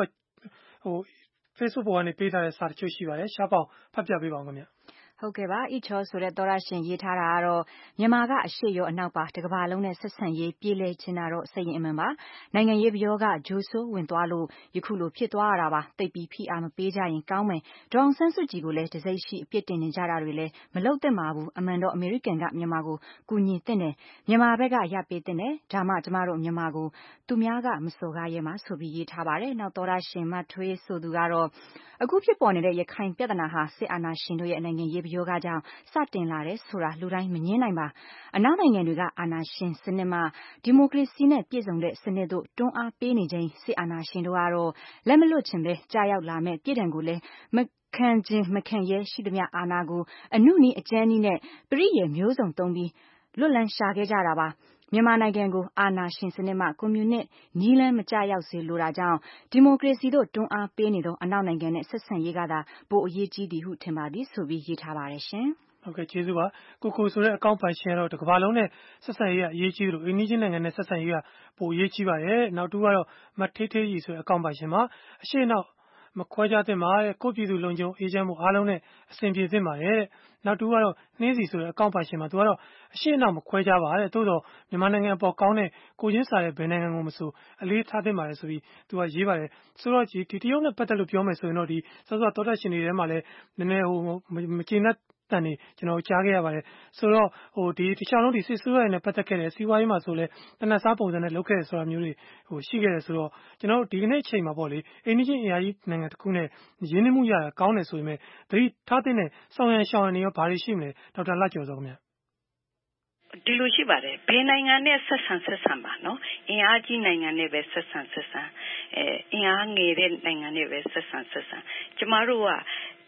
Facebook ပေါ်ကနေပေးထားတဲ့စာတချို့ရှိပါတယ်ရှားပေါင်ဖတ်ပြပေးပါဦးခင်ဗျဟုတ်ကဲ့ပါအချောဆိုတဲ့သောရရှင်ရေးထားတာကတော့မြန်မာကအရှိရောအနောက်ပါတကဘာလုံးနဲ့ဆက်ဆံရေးပြေးလဲချင်တာတော့စိတ်ရင်အမှန်ပါနိုင်ငံရေးပြောကဂျိုးဆိုးဝင်သွားလို့ယခုလိုဖြစ်သွားရတာပါတိတ်ပြီးဖိအားမပေးကြရင်ကောင်းမယ်ဒေါအောင်ဆန်းစုကြည်ကိုလည်းတစိမ့်ရှိအပြစ်တင်နေကြတာတွေလည်းမလုပ်သင့်ပါဘူးအမှန်တော့အမေရိကန်ကမြန်မာကိုကူညီသင့်တယ်မြန်မာဘက်ကရပေးသင့်တယ်ဒါမှကျမတို့မြန်မာကိုသူများကမစော်ကားရဲမှာဆိုပြီးရေးထားပါတယ်နောက်သောရရှင်မထွေးဆိုသူကတော့အခုဖြစ်ပေါ်နေတဲ့ရခိုင်ပြဿနာဟာစစ်အာဏာရှင်တို့ရဲ့နိုင်ငံရေးပြောကကြောင့်စတင်လာတယ်ဆိုတာလူတိုင်းမငြင်းနိုင်ပါအနောက်နိုင်ငံတွေကအာဏာရှင်စနစ်မှဒီမိုကရေစီနဲ့ပြည့်စုံတဲ့စနစ်တို့တွန်းအားပေးနေခြင်းစစ်အာဏာရှင်တို့ကတော့လက်မလွတ်ချင်ပဲကြားရောက်လာမဲ့ပြည်ထံကိုလည်းမခံခြင်းမခံရဲရှိသမျှအာဏာကိုအနုနီးအကျဉ်းနီးနဲ့ပရိယေမျိုးစုံသုံးပြီးလွတ်လန်းရှာခဲ့ကြတာပါမြန်မာနိုင်ငံကိုအာဏာရှင်စနစ်မှကွန်မြူနစ်နီးလန်းမကြရောက်စေလိုတာကြောင့်ဒီမိုကရေစီတို့တွန်းအားပေးနေသောအနောက်နိုင်ငံနဲ့ဆက်ဆံရေးကသာပိုအရေးကြီးသည်ဟုထင်ပါသည်ဆိုပြီးရေးထားပါတယ်ရှင်ဟုတ်ကဲ့ကျေးဇူးပါကိုဆိုတဲ့အကောင့်ပိုင်ရှင်ကတော့တကဘာလုံးနဲ့ဆက်ဆံရေးကအရေးကြီးတယ်လို့အိန္ဒိယနိုင်ငံနဲ့ဆက်ဆံရေးကပိုအရေးကြီးပါတယ်နောက်တူကတော့မထေးကြီးဆိုတဲ့အကောင့်ပိုင်ရှင်မှာအရှိနောက်မခွဲခြားသင့်ပါတဲ့ကိုပြည်သူလုံခြုံအေးချမ်းမှုအားလုံးနဲ့အဆင်ပြေသင့်ပါတယ်တဲ့နောက်တူကတော့နှင်းစီဆိုတဲ့အကောင့်ပိုင်ရှင်မှာသူကတော့အရှိနောက်မခွဲခြားပါတဲ့သို့တော့မြန်မာနိုင်ငံအပေါ်ကောင်းတဲ့ကိုချင်းစာတဲ့ဘယ်နိုင်ငံကိုမဆိုအလေးထားသင့်ပါတယ်ဆိုပြီးသူကရေးပါတယ်ဆိုတော့ဒီတရုတ်နဲ့ပတ်သက်လို့ပြောမယ်ဆိုရင်တော့ဒီစောစောတော်တက်ရှင်တွေထဲမှာလည်းနည်းနည်းမကျေနပ်တန်နေကျွန်တော်ကြားခဲ့ရပါတယ်ဆိုတော့ဒီတခြားလုံးဒီစစ်ဆိုးရနဲ့ပတ်သက်ခဲ့တယ်စီးပွားရေးမှာဆိုလဲတနက်စားပုံစံနဲ့လုပ်ခဲ့တယ်ဆိုတာမျိုးတွေရှိခဲ့တယ်ဆိုတော့ကျွန်တော်ဒီကနေ့အချိန်မှာပေါ့လေအိန္ဒိယအင်အားကြီးနိုင်ငံတစ်ခုနဲ့ရင်းနှီးမှုရတာကောင်းတယ်ဆိုပေမဲ့သတိထားတဲ့ဆောင်ရန်ရှောင်ရန်တွေရောဘာတွေရှိမလဲဒေါက်တာလှကျော်စောခင်ဗျဒီလိုရှိပါတယ်ဘယ်နိုင်ငံနဲ့ဆက်ဆံပါနော်အင်အားကြီးနိုင်ငံနဲ့ပဲဆက်ဆံအင်အားငယ်တဲ့နိုင်ငံနဲ့ပဲဆက်ဆံကျမတို့က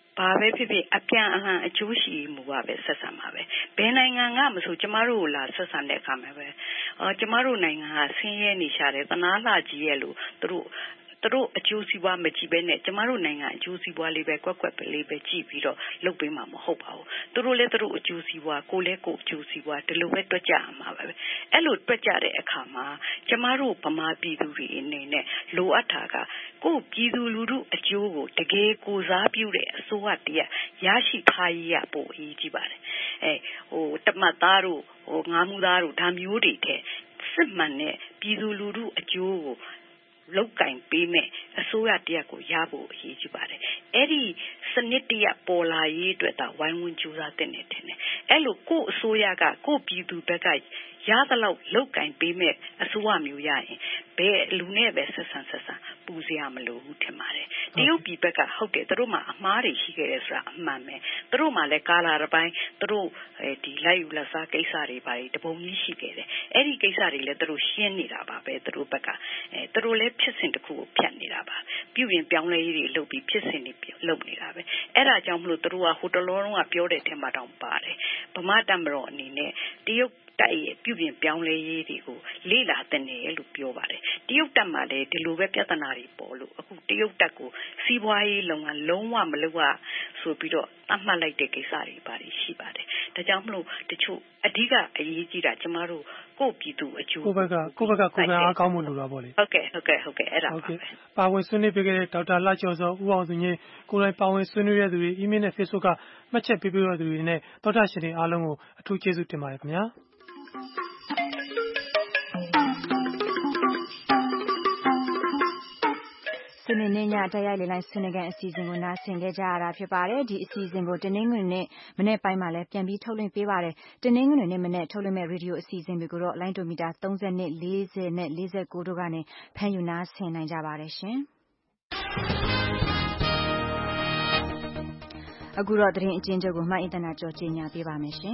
ဘာပဲဖြစ်ဖြစ်အပြန်အလှန်အကျိုးရှိမှုပါပဲဆက်ဆံပါပဲဘယ်နိုင်ငံကမဆိုကျမတို့လာဆက်ဆံတဲ့အခါမှာပဲကျမတို့နိုင်ငံဟာဆင်းရဲနေရှာတယ်သနာလှကြီးရဲ့လို့သူတို့အကျိုးစီးပွားမကြည့်ပဲနဲ့ကျမတို့နိုင်ငံအကျိုးစီးပွားလေးပဲကွက်ပဲလေးပဲကြည့်ပြီးတော့လုပ်ပေးမှာမဟုတ်ပါဘူးသူတို့လည်းသူတို့အကျိုးစီးပွားကိုလည်းကိုအကျိုးစီးပွားဒီလိုပဲတွက်ကြမှာပဲအဲ့လိုတွက်ကြတဲ့အခါမှာကျမတို့ဗမာပြည်သူတွေအနေနဲ့လိုအပ်တာကကိုပြည်သူလူထုအကျိုးကိုတကယ်ကိုစားပြုတဲ့အစိုးရတည်းရရှိထားရပို့အရေးကြီးပါတယ်တမတ်သားတို့ငါးမူသားတို့ဒါမျိုးတွေတဲ့စစ်မှန်တဲ့ပြည်သူလူထုအကျိုးကိုလောက်ကင်ပေးမဲ့အစိုးရတရက်ကိုရဖို့အရေးကြီးပါတယ်အဲ့ဒီစနစ်တရက်ပေါ်လာရေးအတွက်ဒါဝိုင်းဝန်းကြိုးစားတဲ့နေတယ်အဲ့လိုကိုအစိုးရကကိုပြည်သူဘက်ကရသလောက်လောက်ကင်ပေးမဲ့အစိုးရမျိုးရရင်ဘယ်လူနဲ့ပဲဆက်ဆံပူစရာမလိုဘူးထင်ပါတယ်တရုတ်ပြည်ဘက်ကဟုတ်တယ်သူတို့မှအမှားတွေရှိခဲ့တယ်ဆိုတာအမှန်ပဲသူတို့မှလည်းကာလာတစ်ပိုင်းသူတို့ဒီလိုက်ယူလက်စားကိစ္စတွေပါတပုံကြီးရှိခဲ့တယ်အဲ့ဒီကိစ္စတွေလည်းသူတို့ရှင်းနေတာပါပဲသူတို့ဘက်ကသူတို့လည်းဖြစ်စဉ်တစ်ခုကိုဖြတ်နေတာပါပြုရင်ပြောင်းလဲရေးတွေလုပ်ပြီးဖြစ်စဉ်တွေလုပ်နေတာပဲအဲ့ဒါကြောင့်မလို့သူတို့ကဟိုတလောလုံးကပြောတဲ့အထက်မှာတောင်ပါတယ်ဗမာတပ်မတော်အနေနဲ့တရုတ်တိုက်ရဲ့ပြုပြင်ပြောင်းလဲရေးတွေကိုလေ့လာတဲ့နယ်လို့ပြောပါတယ်တရုတ်တပ်မှာလည်းဒီလိုပဲပြဿနာတွေပေါ်လို့အခုတရုတ်တပ်ကိုစီးပွားရေးလုပ်ငန်းလုံးဝမလုပ်ရဆိုပြီးတော့အမှတ်လိုက်တဲ့ကိစ္စတွေပါရှိပါတယ်ဒါကြောင့်မလို့တချို့အဓိကအရေးကြီးတာကျမတို့ကိုပြည်သူအကျိုးကိုဘက်ကကိုယ်ကအားကောင်းမှုလိုတာပေါ့လေဟုတ်ကဲ့အဲ့ဒါပါပဲပါဝင်ဆွေးနွေးပေးခဲ့တဲ့ဒေါက်တာလှကျော်စောဦးအောင်သူငင်းကိုယ်တိုင်ပါဝင်ဆွေးနွေးတဲ့သူတွေ email နဲ့ Facebook ကမှတ်ချက်ပေးတဲ့သူတွေနဲ့သောတာရှင်တွေအားလုံးကိုအထူးကျေးဇူးတင်ပါတယ်ခင်ဗျာစနေနေ့ညတိုက်ရိုက်လေလိုင်းဆွေးနွေးခန်းအစီအစဉ်ကိုနားဆင်ခဲ့ကြရတာဖြစ်ပါတယ်ဒီအစီအစဉ်ကိုတနင်္ဂနွေနေ့မနေ့ပိုင်းမှာလည်းပြန်ပြီးထုတ်လွှင့်ပေးပါတယ်တနင်္ဂနွေနေ့မနေ့ထုတ်လွှင့်မဲ့ရေဒီယိုအစီအစဉ်တွေကိုတော့လိုင်းဒိုမီတာ30နဲ့40နဲ့49တို့ကနေဖမ်းယူနားဆင်နိုင်ကြပါတယ်ရှင်အခုတော့သတင်းအကျဉ်းချုပ်ကိုမှတ်အင်တာနက်ကြော်ကြီးညာပေးပါမယ်ရှင်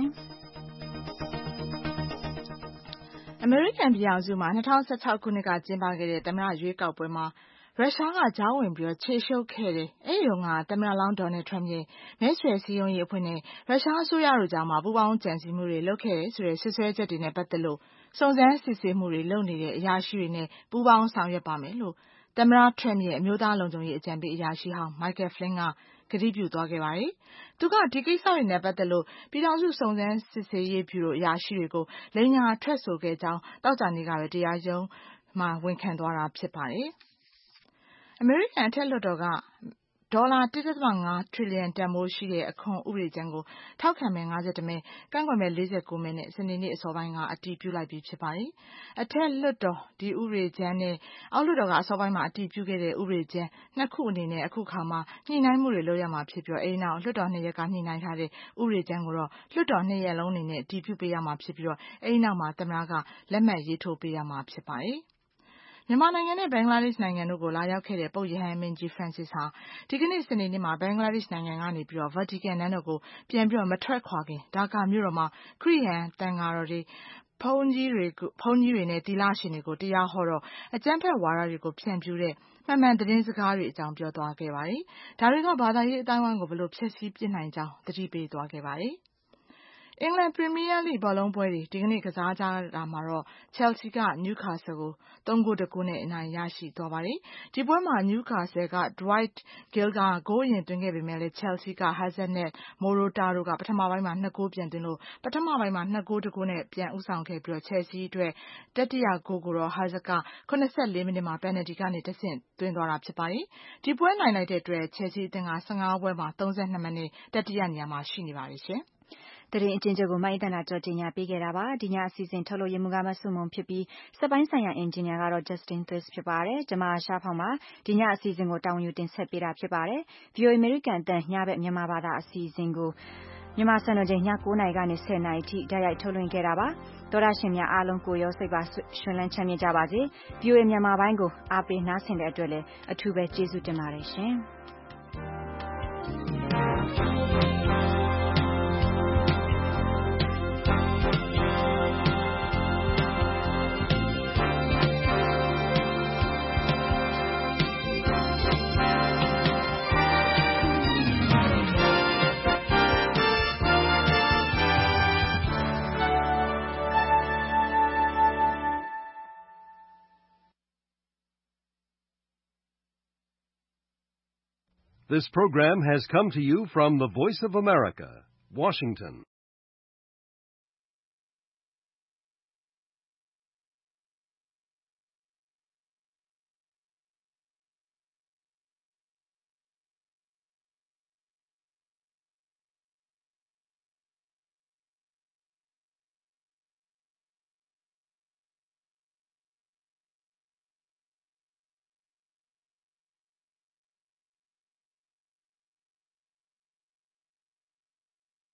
အမေရိကန်ပြည်ထောင်စုမှာ2016ခုနှစ်ကကျင်းပခဲ့တဲ့သမ္မတရွေးကောက်ပွဲမှာရုရှားကကြားဝင်ပြီးခြေရှုပ်ခဲ့တယ်။အဲဒီတုန်းကသမ္မတလောင်းဒေါ်နယ်ထရမ့်ရဲ့မဲဆွယ်စည်းရုံးရေးအဖွဲ့နဲ့ရုရှားအစိုးရတို့ကြားမှာပူးပေါင်းကြံစည်မှုတွေလုပ်ခဲ့တယ်ဆိုတဲ့ဆွဆွဲချက်တွေနဲ့ပတ်သက်လို့စုံစမ်းစစ်ဆေးမှုတွေလုပ်နေတဲ့အရာရှိတွေနဲ့ပူးပေါင်းဆောင်ရွက်ပါမယ်လို့သမ္မတထရမ့်ရဲ့အမျိုးသားလုံခြုံရေးအကြံပေးအရာရှိဟောင်း Michael Flynn ကကတိပြုသွားခဲ့ပါတယ်။သူကဒီကိစ္စတွေနဲ့ပတ်သက်လို့ပြည်ထောင်စုစုံစမ်းစစ်ဆေးရေးဗျူရိုအရာရှိတွေကိုလိမ်ညာထွက်ဆိုခဲ့ကြောင်းသောကြာနေ့ကပဲတရားရုံးမှာဝန်ခံသွားတာဖြစ်ပါတယ်။အမေရိကန်အထက်လွှတ်တော်ကဒေါ်လာ 1.5 ထရီလီယံတန်ဖိုးရှိတဲ့အခွန်ဥပဒေကြမ်းကိုထောက်ခံမဲ51မဲကန့်ကွက်မဲ49မဲနဲ့စနေနေ့အစောပိုင်းကအတည်ပြုလိုက်ပြီဖြစ်ပါတယ်။အထက်လွှတ်တော်ဒီဥပဒေကြမ်းနဲ့အောက်လွှတ်တော်ကအစောပိုင်းမှာအတည်ပြုခဲ့တဲ့ဥပဒေကြမ်းနှစ်ခုအနေနဲ့အခုခါမှာညှိနှိုင်းမှုတွေလုပ်ရမှာဖြစ်ပြီးအဲဒီနောက်လွှတ်တော်2ရက်ကညှိနှိုင်းထားတဲ့ဥပဒေကြမ်းကိုတော့လွှတ်တော်2ရက်လုံးအနေနဲ့အတည်ပြုပေးရမှာဖြစ်ပြီးအဲဒီနောက်မှာသမ္မတကလက်မှတ်ရေးထိုးပေးရမှာဖြစ်ပါတယ်။မြန်မာနိုင်ငံနဲ့ဘင်္ဂလားဒေ့ရှ်နိုင်ငံတို့ကိုလာရောက်ခဲ့တဲ့ပုပ်ရဟန်းမင်းကြီး Francis ဟာဒီကနေ့စနေနေ့မှာဘင်္ဂလားဒေ့ရှ်နိုင်ငံကနေပြီးတော့ Vatican နန်းတော်ကိုပြန်ပြီးတော့မထွက်ခွာခင်ဒါကာမြို့တော်မှာခရစ်ယာန်သံဃာတော်တွေဘုန်းကြီးတွေနဲ့သီလရှင်တွေကိုတရားဟောတော့အကြမ်းဖက်ဝါဒတွေကိုဖြန့်ဖြူးတဲ့မှန်မှန်သတင်းစကားတွေအကြောင်းပြောသွားခဲ့ပါတယ်။ဒါတွေကဘာသာရေးအတိုင်းအဝိုင်းကိုဘယ်လိုဖျက်ဆီးပစ်နိုင်ကြောင်းသတိပေးသွားခဲ့ပါတယ်။အင်္ဂလန်ပရီးမီးယားလိဘောလုံးပွဲတွေဒီကနေ့ကစားကြတာမှာတော့ Chelsea က Newcastle ကို3-9နဲ့အနိုင်ရရှိသွားပါတယ်။ဒီပွဲမှာ Newcastle က Dwight Gale ကဂိုးအရင်သွင်းခဲ့ပေမဲ့လည်း Chelsea က Hazard နဲ့ Morata တို့ကပထမပိုင်းမှာ2ဂိုးပြန်သွင်းလို့ပထမပိုင်းမှာ2-9နဲ့ပြန်ဦးဆောင်ခဲ့ပြီးChelsea အတွက်တတိယဂိုးကိုတော့ Hazard က84မိနစ်မှာပယ်နယ်တီကနေတဆင့်သွင်းသွားတာဖြစ်ပါတယ်။ဒီပွဲနိုင်လိုက်တဲ့အတွက် Chelsea အသင်းက15ပွဲမှာ32မှတ်နဲ့တတိယနေရာမှာရှိနေပါတယ်ရှင်။သတင်းအကျဉ်းချုပ်ကိုမိုင်းတန်တာကြော်ကြီးညာပေးခဲ့တာပါဒီညအစီအစဉ်ထုတ်လို့ရမှုကမဆုမုံဖြစ်ပြီးစက်ပိုင်းဆိုင်ရာအင်ဂျင်နီယာကတော့ Justin Thwaites ဖြစ်ပါတယ်ကျွန်မရှားဖောင်ပါဒီညအစီအစဉ်ကိုတာဝန်ယူတင်ဆက်ပေးတာဖြစ်ပါတယ် VOA American အတန်ညဘက်မြန်မာဘာသာအစီအစဉ်ကိုမြန်မာစံတော်ချိန်ည9:00နာရီကနေ10:00နာရီထိတိုက်ရိုက်ထုတ်လွှင့်ခဲ့တာပါသောတာရှင်များအားလုံးကိုရောစိတ်ပါရှင်လန်းချမ်းမြေ့ကြပါစေ VOA မြန်မာပိုင်းကိုအားပေးနားဆင်တဲ့အတွက်လည်းအထူးပဲကျေးဇူးတင်ပါတယ်ရှင် This program has come to you from the Voice of America, Washington.